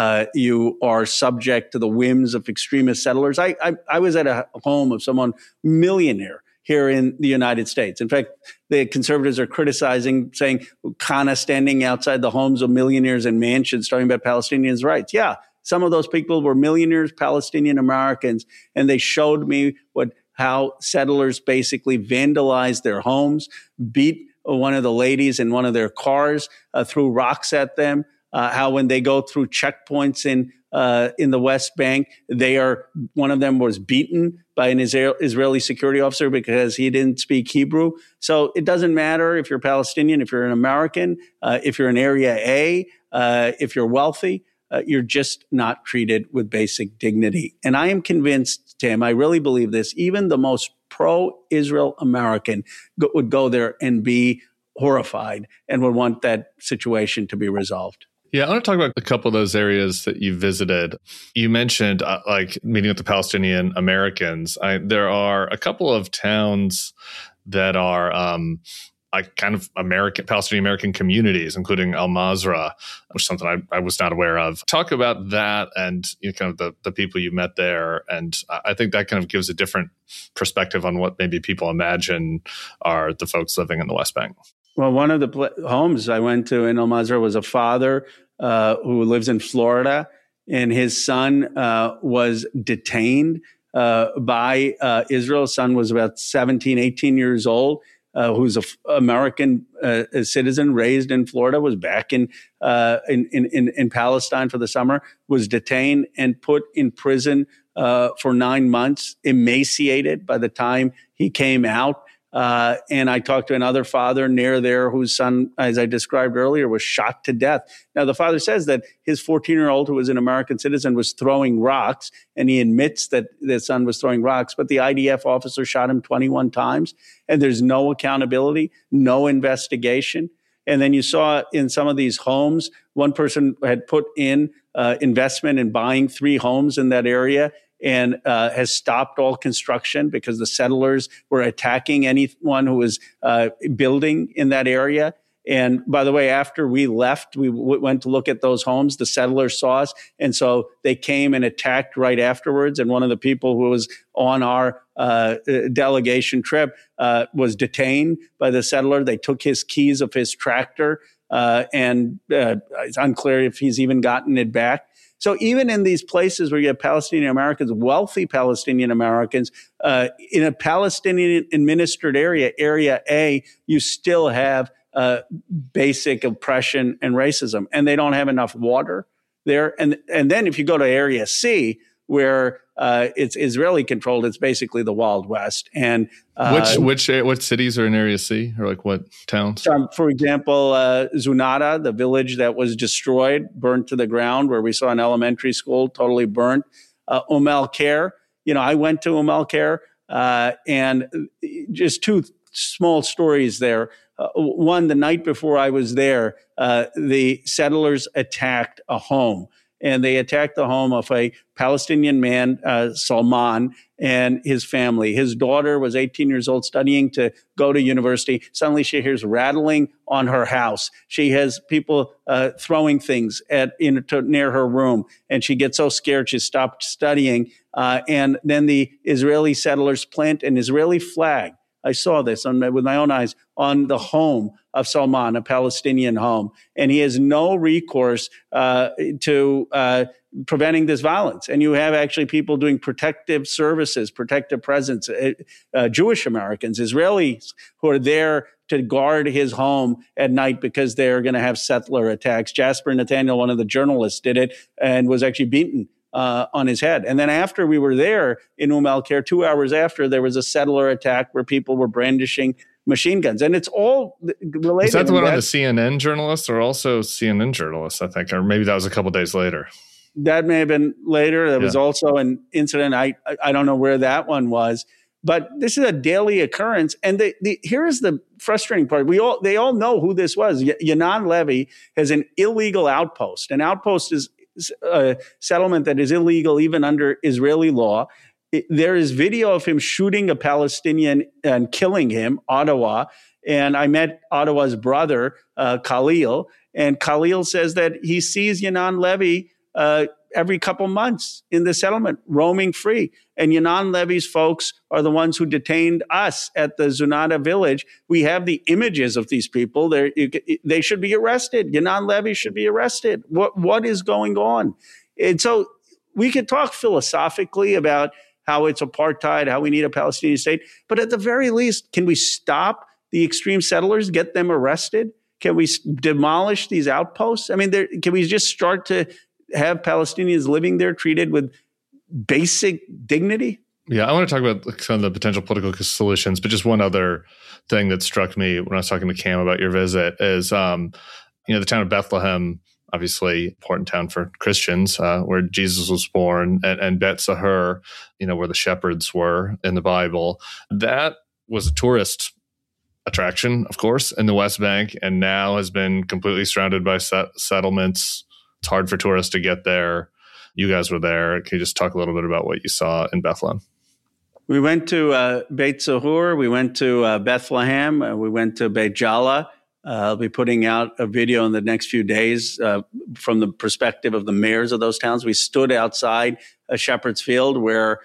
You are subject to the whims of extremist settlers. I was at a home of someone millionaire here in the United States. In fact, the conservatives are criticizing, saying, kind of standing outside the homes of millionaires and mansions, talking about Palestinians' rights. Yeah, some of those people were millionaires, Palestinian Americans, and they showed me how settlers basically vandalized their homes, beat one of the ladies in one of their cars, threw rocks at them, how when they go through checkpoints in the West Bank, one of them was beaten by an Israeli security officer because he didn't speak Hebrew. So it doesn't matter if you're Palestinian, if you're an American, if you're in Area A, if you're wealthy, you're just not treated with basic dignity. And I am convinced, Tim, I really believe this, even the most pro-Israel American would go there and be horrified and would want that situation to be resolved. Yeah, I want to talk about a couple of those areas that you visited. You mentioned like meeting with the Palestinian Americans. There are a couple of towns that are like kind of Palestinian American communities, including Al Mazrah, which is something I was not aware of. Talk about that and kind of the people you met there. And I think that kind of gives a different perspective on what maybe people imagine are the folks living in the West Bank. Well, one of the homes I went to in Al Mazrah was a father who lives in Florida, and his son was detained by Israel. His son was about 17, 18 years old, who's an American citizen raised in Florida, was back in Palestine for the summer, was detained and put in prison for 9 months, emaciated by the time he came out. And I talked to another father near there whose son, as I described earlier, was shot to death. Now, the father says that his 14-year-old, who was an American citizen, was throwing rocks, and he admits that the son was throwing rocks, but the IDF officer shot him 21 times, and there's no accountability, no investigation. And then you saw in some of these homes, one person had put in investment in buying 3 homes in that area, and has stopped all construction because the settlers were attacking anyone who was building in that area. And by the way, after we left, we went to look at those homes. The settlers saw us, and so they came and attacked right afterwards. And one of the people who was on our delegation trip was detained by the settler. They took his keys of his tractor, and it's unclear if he's even gotten it back. So even in these places where you have Palestinian Americans, wealthy Palestinian Americans, in a Palestinian administered area, Area A, you still have basic oppression and racism, and they don't have enough water there. And then if you go to Area C, where it's Israeli controlled, it's basically the Wild West. And which cities are in Area C, or like what towns? For example, Zunata, the village that was destroyed, burnt to the ground, where we saw an elementary school totally burnt. El Khair, I went to El Khair, and just 2 small stories there. One, the night before I was there, the settlers attacked a home. And they attacked the home of a Palestinian man, Salman, and his family. His daughter was 18 years old, studying to go to university. Suddenly she hears rattling on her house. She has people throwing things near her room. And she gets so scared she stopped studying. And then the Israeli settlers plant an Israeli flag. I saw this with my own eyes on the home of Salman, a Palestinian home. And he has no recourse to preventing this violence. And you have actually people doing protective services, protective presence, Jewish Americans, Israelis who are there to guard his home at night because they're going to have settler attacks. Jasper Nathaniel, one of the journalists, did it and was actually beaten on his head. And then after we were there in El Khair, 2 hours after, there was a settler attack where people were brandishing machine guns. And it's all related. Is that the one on the CNN journalists, or also CNN journalists, I think? Or maybe that was a couple of days later. That may have been later. There was also an incident. I don't know where that one was. But this is a daily occurrence. And here's the frustrating part. They all know who this was. Yanan Levy has an illegal outpost. An outpost is a settlement that is illegal even under Israeli law. There is video of him shooting a Palestinian and killing him, Ottawa. And I met Ottawa's brother, Khalil. And Khalil says that he sees Yanan Levy every couple months in the settlement, roaming free. And Yanan Levy's folks are the ones who detained us at the Zunata village. We have the images of these people. They should be arrested. Yanan Levy should be arrested. What is going on? And so we could talk philosophically about how it's apartheid, how we need a Palestinian state. But at the very least, can we stop the extreme settlers, get them arrested? Can we demolish these outposts? I mean, can we just start to have Palestinians living there treated with basic dignity? Yeah, I want to talk about some of the potential political solutions, but just one other thing that struck me when I was talking to Cam about your visit is, the town of Bethlehem, obviously important town for Christians, where Jesus was born, and Bet Sahur, where the shepherds were in the Bible. That was a tourist attraction, of course, in the West Bank, and now has been completely surrounded by settlements It's hard for tourists to get there. You guys were there. Can you just talk a little bit about what you saw in Bethlehem? We went to Beit Zahur. We went to Bethlehem. We went to Beit Jala. I'll be putting out a video in the next few days from the perspective of the mayors of those towns. We stood outside a shepherd's field where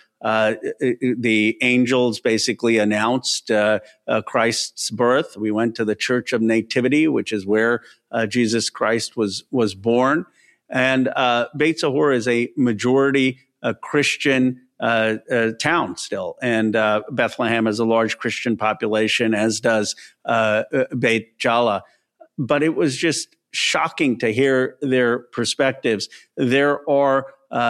the angels basically announced Christ's birth. We went to the Church of Nativity, which is where Jesus Christ was born. And Beit Zahur is a majority Christian town still. And Bethlehem has a large Christian population, as does Beit Jala. But it was just shocking to hear their perspectives. There are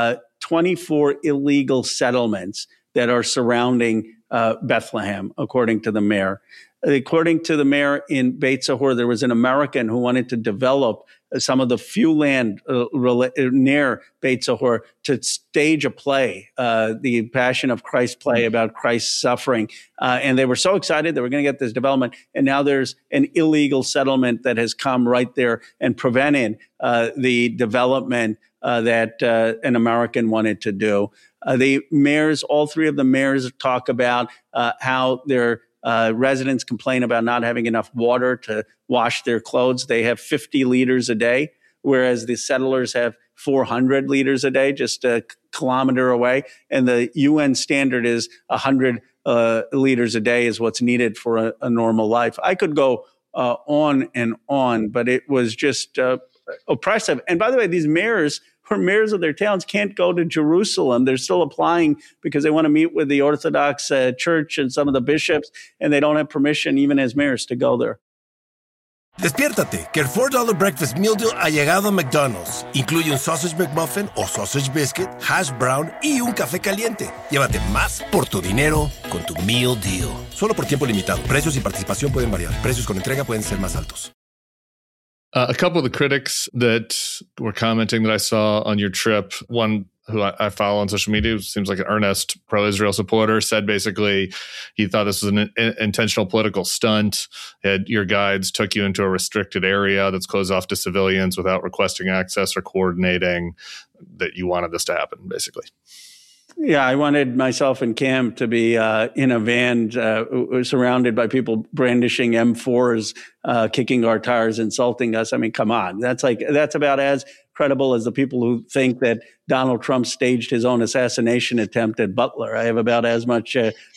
24 illegal settlements that are surrounding Bethlehem, according to the mayor. According to the mayor in Beit Zahur, there was an American who wanted to develop some of the few land near Beit Zahur to stage a play, the Passion of Christ play about Christ's suffering. And they were so excited they were going to get this development. And now there's an illegal settlement that has come right there and prevented the development that an American wanted to do. The mayors, all three of the mayors, talk about how their residents complain about not having enough water to wash their clothes. They have 50 liters a day, whereas the settlers have 400 liters a day, just a kilometer away. And the UN standard is 100 liters a day is what's needed for a normal life. I could go on and on, but it was just oppressive. And by the way, these mayors who are mayors of their towns can't go to Jerusalem. They're still applying because they want to meet with the Orthodox Church and some of the bishops, and they don't have permission, even as mayors, to go there. Despiértate, que el $4 Breakfast Meal Deal ha llegado a McDonald's. Incluye un Sausage McMuffin o Sausage Biscuit, Hash Brown y un café caliente. Llévate más por tu dinero con tu Meal Deal. Solo por tiempo limitado. Precios y participación pueden variar. Precios con entrega pueden ser más altos. A couple of the critics that were commenting that I saw on your trip, one who I follow on social media, seems like an earnest pro-Israel supporter, said basically he thought this was an intentional political stunt. Your guides took you into a restricted area that's closed off to civilians without requesting access or coordinating, that you wanted this to happen, basically. Yeah, I wanted myself and Cam to be in a van surrounded by people brandishing M4s, kicking our tires, insulting us. I mean, come on. That's about as credible as the people who think that Donald Trump staged his own assassination attempt at Butler. I have about as much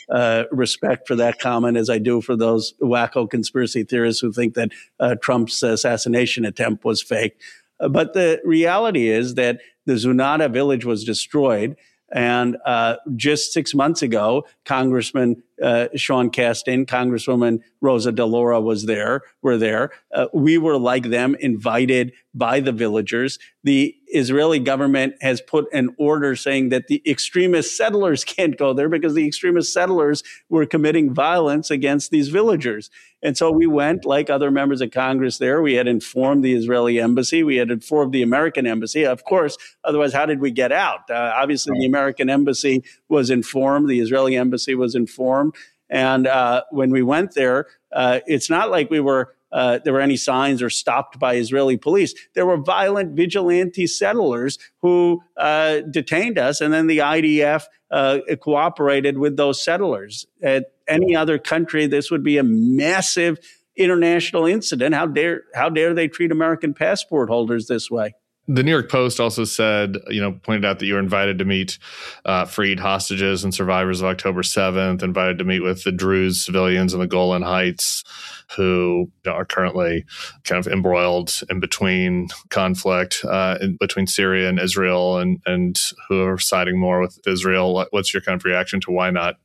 respect for that comment as I do for those wacko conspiracy theorists who think that Trump's assassination attempt was fake. But the reality is that the Zunata village was destroyed. And just 6 months ago, Congressman Sean Casten, Congresswoman Rosa DeLauro were there. We were, like them, invited by the villagers. The Israeli government has put an order saying that the extremist settlers can't go there because the extremist settlers were committing violence against these villagers. And so we went, like other members of Congress there. We had informed the Israeli embassy. We had informed the American embassy. Of course, otherwise, how did we get out? Obviously, the American embassy was informed. The Israeli embassy was informed. And when we went there, it's not like there were any signs or stopped by Israeli police. There were violent vigilante settlers who detained us, and then the IDF cooperated with those settlers. At any other country, this would be a massive international incident. How dare they treat American passport holders this way? The New York Post also said, pointed out that you were invited to meet freed hostages and survivors of October 7th, invited to meet with the Druze civilians in the Golan Heights who are currently kind of embroiled in between conflict between Syria and Israel and who are siding more with Israel. What's your kind of reaction to why not,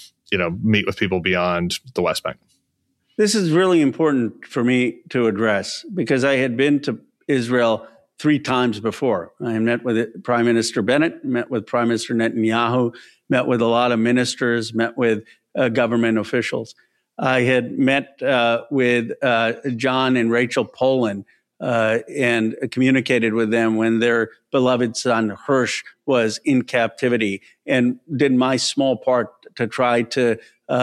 meet with people beyond the West Bank? This is really important for me to address because I had been to Israel 3 times before. I met with Prime Minister Bennett, met with Prime Minister Netanyahu, met with a lot of ministers, met with government officials. I had met with John and Rachel Poland and communicated with them when their beloved son Hirsch was in captivity and did my small part to try to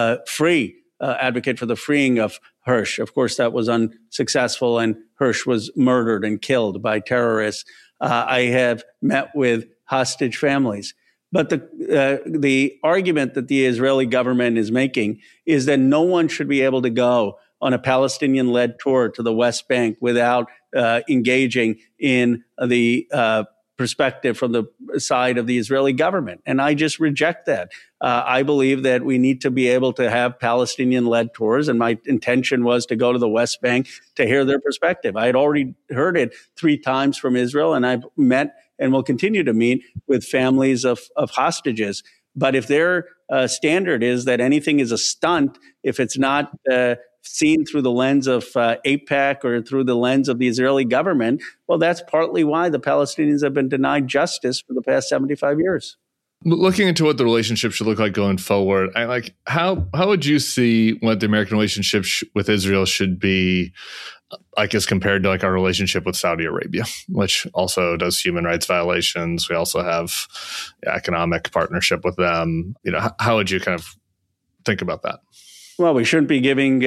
advocate for the freeing of Hirsch. Of course, that was unsuccessful, and Hirsch was murdered and killed by terrorists. I have met with hostage families. But the argument that the Israeli government is making is that no one should be able to go on a Palestinian-led tour to the West Bank without engaging in the perspective from the side of the Israeli government. And I just reject that. I believe that we need to be able to have Palestinian-led tours. And my intention was to go to the West Bank to hear their perspective. I had already heard it 3 times from Israel, and I've met and will continue to meet with families of hostages. But if their standard is that anything is a stunt, if it's not seen through the lens of AIPAC or through the lens of the Israeli government, well, that's partly why the Palestinians have been denied justice for the past 75 years. Looking into what the relationship should look like going forward, how would you see what the American relationship with Israel should be, I guess, compared to like our relationship with Saudi Arabia, which also does human rights violations. We also have economic partnership with them. How would you kind of think about that? Well, we shouldn't be giving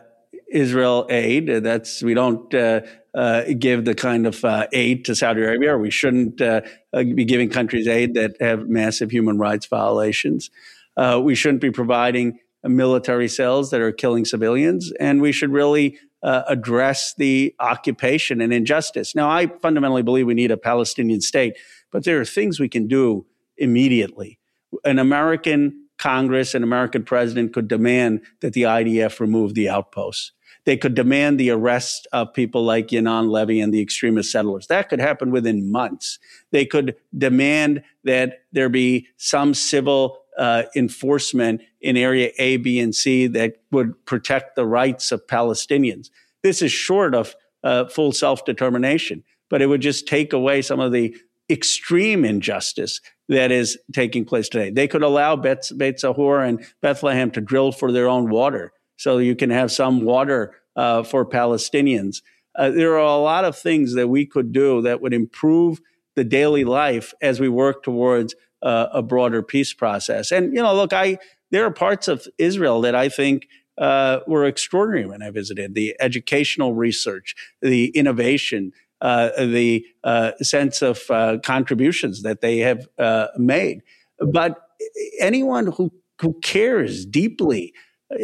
Israel aid. We don't give the kind of aid to Saudi Arabia, or we shouldn't be giving countries aid that have massive human rights violations. We shouldn't be providing military cells that are killing civilians, and we should really address the occupation and injustice. Now, I fundamentally believe we need a Palestinian state, but there are things we can do immediately. An American Congress, an American president could demand that the IDF remove the outposts. They could demand the arrest of people like Yenon Levy and the extremist settlers. That could happen within months. They could demand that there be some civil enforcement in Area A, B, and C that would protect the rights of Palestinians. This is short of full self-determination, but it would just take away some of the extreme injustice that is taking place today. They could allow Beit Zahor and Bethlehem to drill for their own water, so you can have some water for Palestinians. There are a lot of things that we could do that would improve the daily life as we work towards a broader peace process. And, look, there are parts of Israel that I think were extraordinary when I visited. The educational research, the innovation, the sense of contributions that they have made. But anyone who cares deeply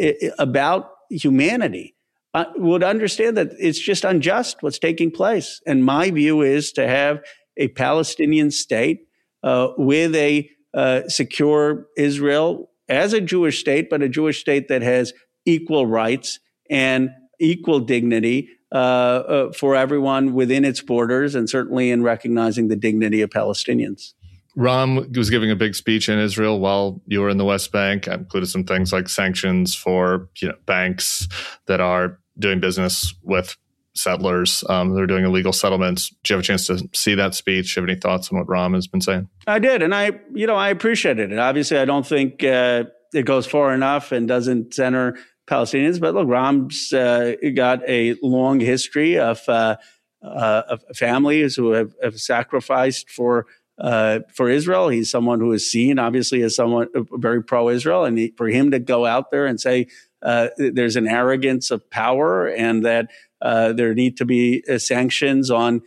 about humanity would understand that it's just unjust what's taking place. And my view is to have a Palestinian state with a secure Israel as a Jewish state, but a Jewish state that has equal rights and equal dignity for everyone within its borders, and certainly in recognizing the dignity of Palestinians. Ram was giving a big speech in Israel while you were in the West Bank. I included some things like sanctions for banks that are doing business with settlers. They're doing illegal settlements. Do you have a chance to see that speech? Do you have any thoughts on what Ram has been saying? I did, and I appreciated it. Obviously, I don't think it goes far enough and doesn't center Palestinians. But look, Ram's got a long history of families who have sacrificed for Israel. He's someone who is seen, obviously, as someone very pro-Israel. And for him to go out there and say there's an arrogance of power and that there need to be sanctions on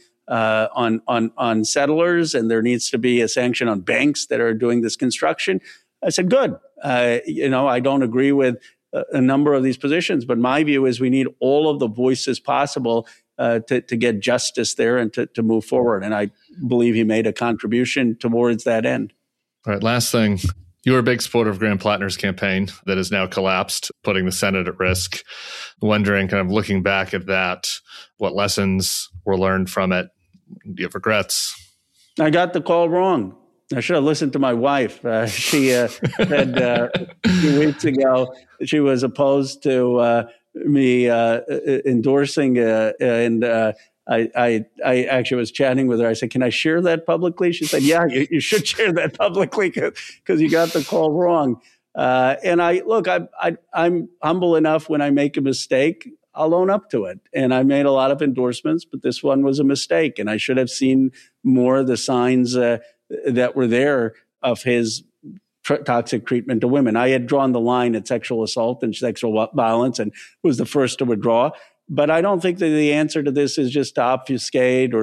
settlers, and there needs to be a sanction on banks that are doing this construction, I said, good. I don't agree with a number of these positions, but my view is we need all of the voices possible to get justice there and to move forward. And I believe he made a contribution towards that end. All right, last thing. You were a big supporter of Graham Plattner's campaign that has now collapsed, putting the Senate at risk. Wondering, kind of looking back at that, what lessons were learned from it? Do you have regrets? I got the call wrong. I should have listened to my wife. She said a few weeks ago she was opposed to me endorsing, and I actually was chatting with her. I said, "Can I share that publicly?" She said, "Yeah, you should share that publicly because you got the call wrong." And I'm humble enough when I make a mistake, I'll own up to it. And I made a lot of endorsements, but this one was a mistake, and I should have seen more of the signs that were there of his toxic treatment to women. I had drawn the line at sexual assault and sexual violence and was the first to withdraw. But I don't think that the answer to this is just to obfuscate or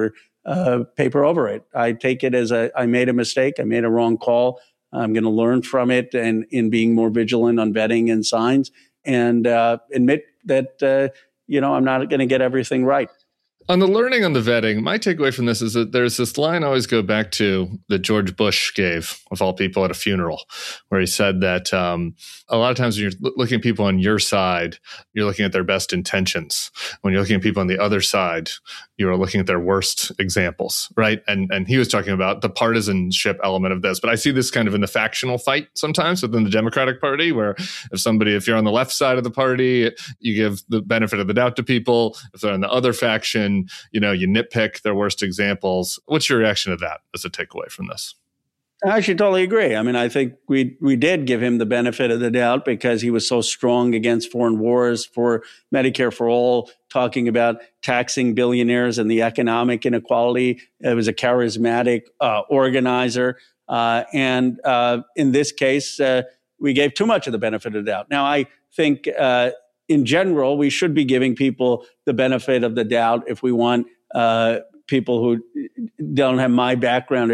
paper over it. I take it as I made a mistake. I made a wrong call. I'm going to learn from it and in being more vigilant on vetting and signs and admit that, I'm not going to get everything right. On the learning on the vetting, my takeaway from this is that there's this line I always go back to that George Bush gave, of all people, at a funeral, where he said that a lot of times when you're looking at people on your side, you're looking at their best intentions. When you're looking at people on the other side, you are looking at their worst examples, right? And he was talking about the partisanship element of this. But I see this kind of in the factional fight sometimes within the Democratic Party, where if you're on the left side of the party, you give the benefit of the doubt to people. If they're on the other faction, you nitpick their worst examples. What's your reaction to that as a takeaway from this? I actually totally agree. I mean, I think we did give him the benefit of the doubt because he was so strong against foreign wars, for Medicare for all, talking about taxing billionaires and the economic inequality. It was a charismatic organizer. And in this case, we gave too much of the benefit of the doubt. Now, I think in general, we should be giving people the benefit of the doubt if we want people who don't have my background.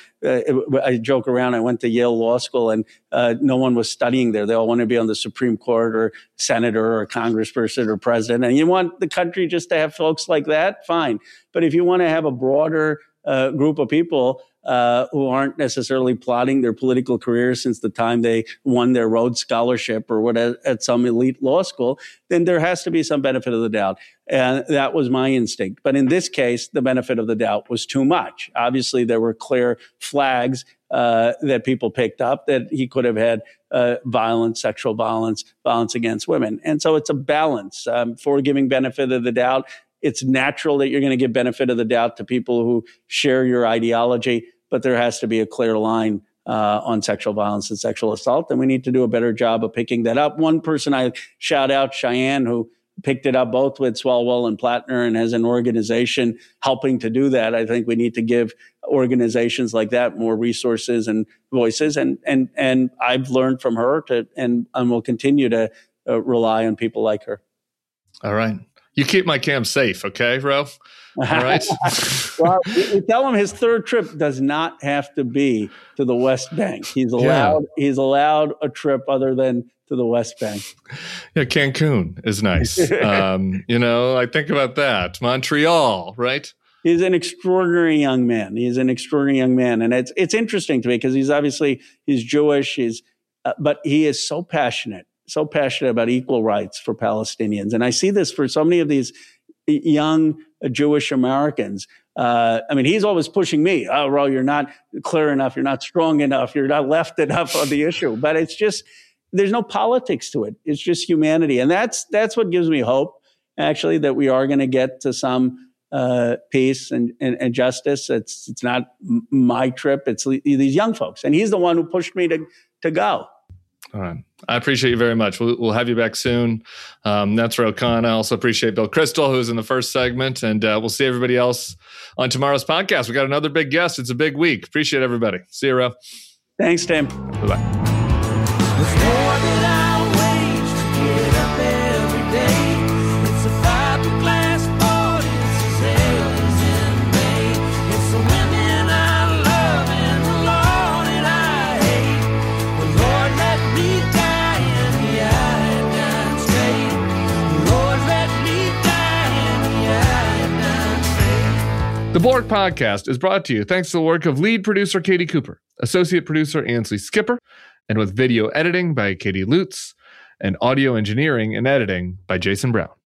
I joke around. I went to Yale Law School and no one was studying there. They all want to be on the Supreme Court or senator or congressperson or president. And you want the country just to have folks like that? Fine. But if you want to have a broader group of people who aren't necessarily plotting their political careers since the time they won their Rhodes Scholarship or what at some elite law school, then there has to be some benefit of the doubt. And that was my instinct. But in this case, the benefit of the doubt was too much. Obviously, there were clear flags that people picked up that he could have had violence, sexual violence, violence against women. And so it's a balance for giving benefit of the doubt. It's natural that you're going to give benefit of the doubt to people who share your ideology, but there has to be a clear line on sexual violence and sexual assault, and we need to do a better job of picking that up. One person I shout out, Cheyenne, who picked it up both with Swalwell and Plattner and has an organization helping to do that. I think we need to give organizations like that more resources and voices, and I've learned from her and will continue to rely on people like her. All right. You keep my camp safe, okay, Ro? All right. Well, you tell him his third trip does not have to be to the West Bank. He's allowed a trip other than to the West Bank. Yeah, Cancun is nice. I think about that. Montreal, right? He's an extraordinary young man. And it's interesting to me because he's Jewish. But he is so passionate about equal rights for Palestinians. And I see this for so many of these young Jewish Americans. He's always pushing me. Oh, Ro, you're not clear enough. You're not strong enough. You're not left enough on the issue. But it's just, there's no politics to it. It's just humanity. And that's what gives me hope, actually, that we are going to get to some peace and justice. It's not my trip. It's these young folks. And he's the one who pushed me to go. All right. I appreciate you very much. We'll have you back soon. That's Ro Khanna. I also appreciate Bill Kristol, who was in the first segment. And we'll see everybody else on tomorrow's podcast. We got another big guest. It's a big week. Appreciate everybody. See you, Ro. Thanks, Tim. Bye-bye. The Borg Podcast is brought to you thanks to the work of lead producer Katie Cooper, associate producer Ansley Skipper, and with video editing by Katie Lutz, and audio engineering and editing by Jason Brown.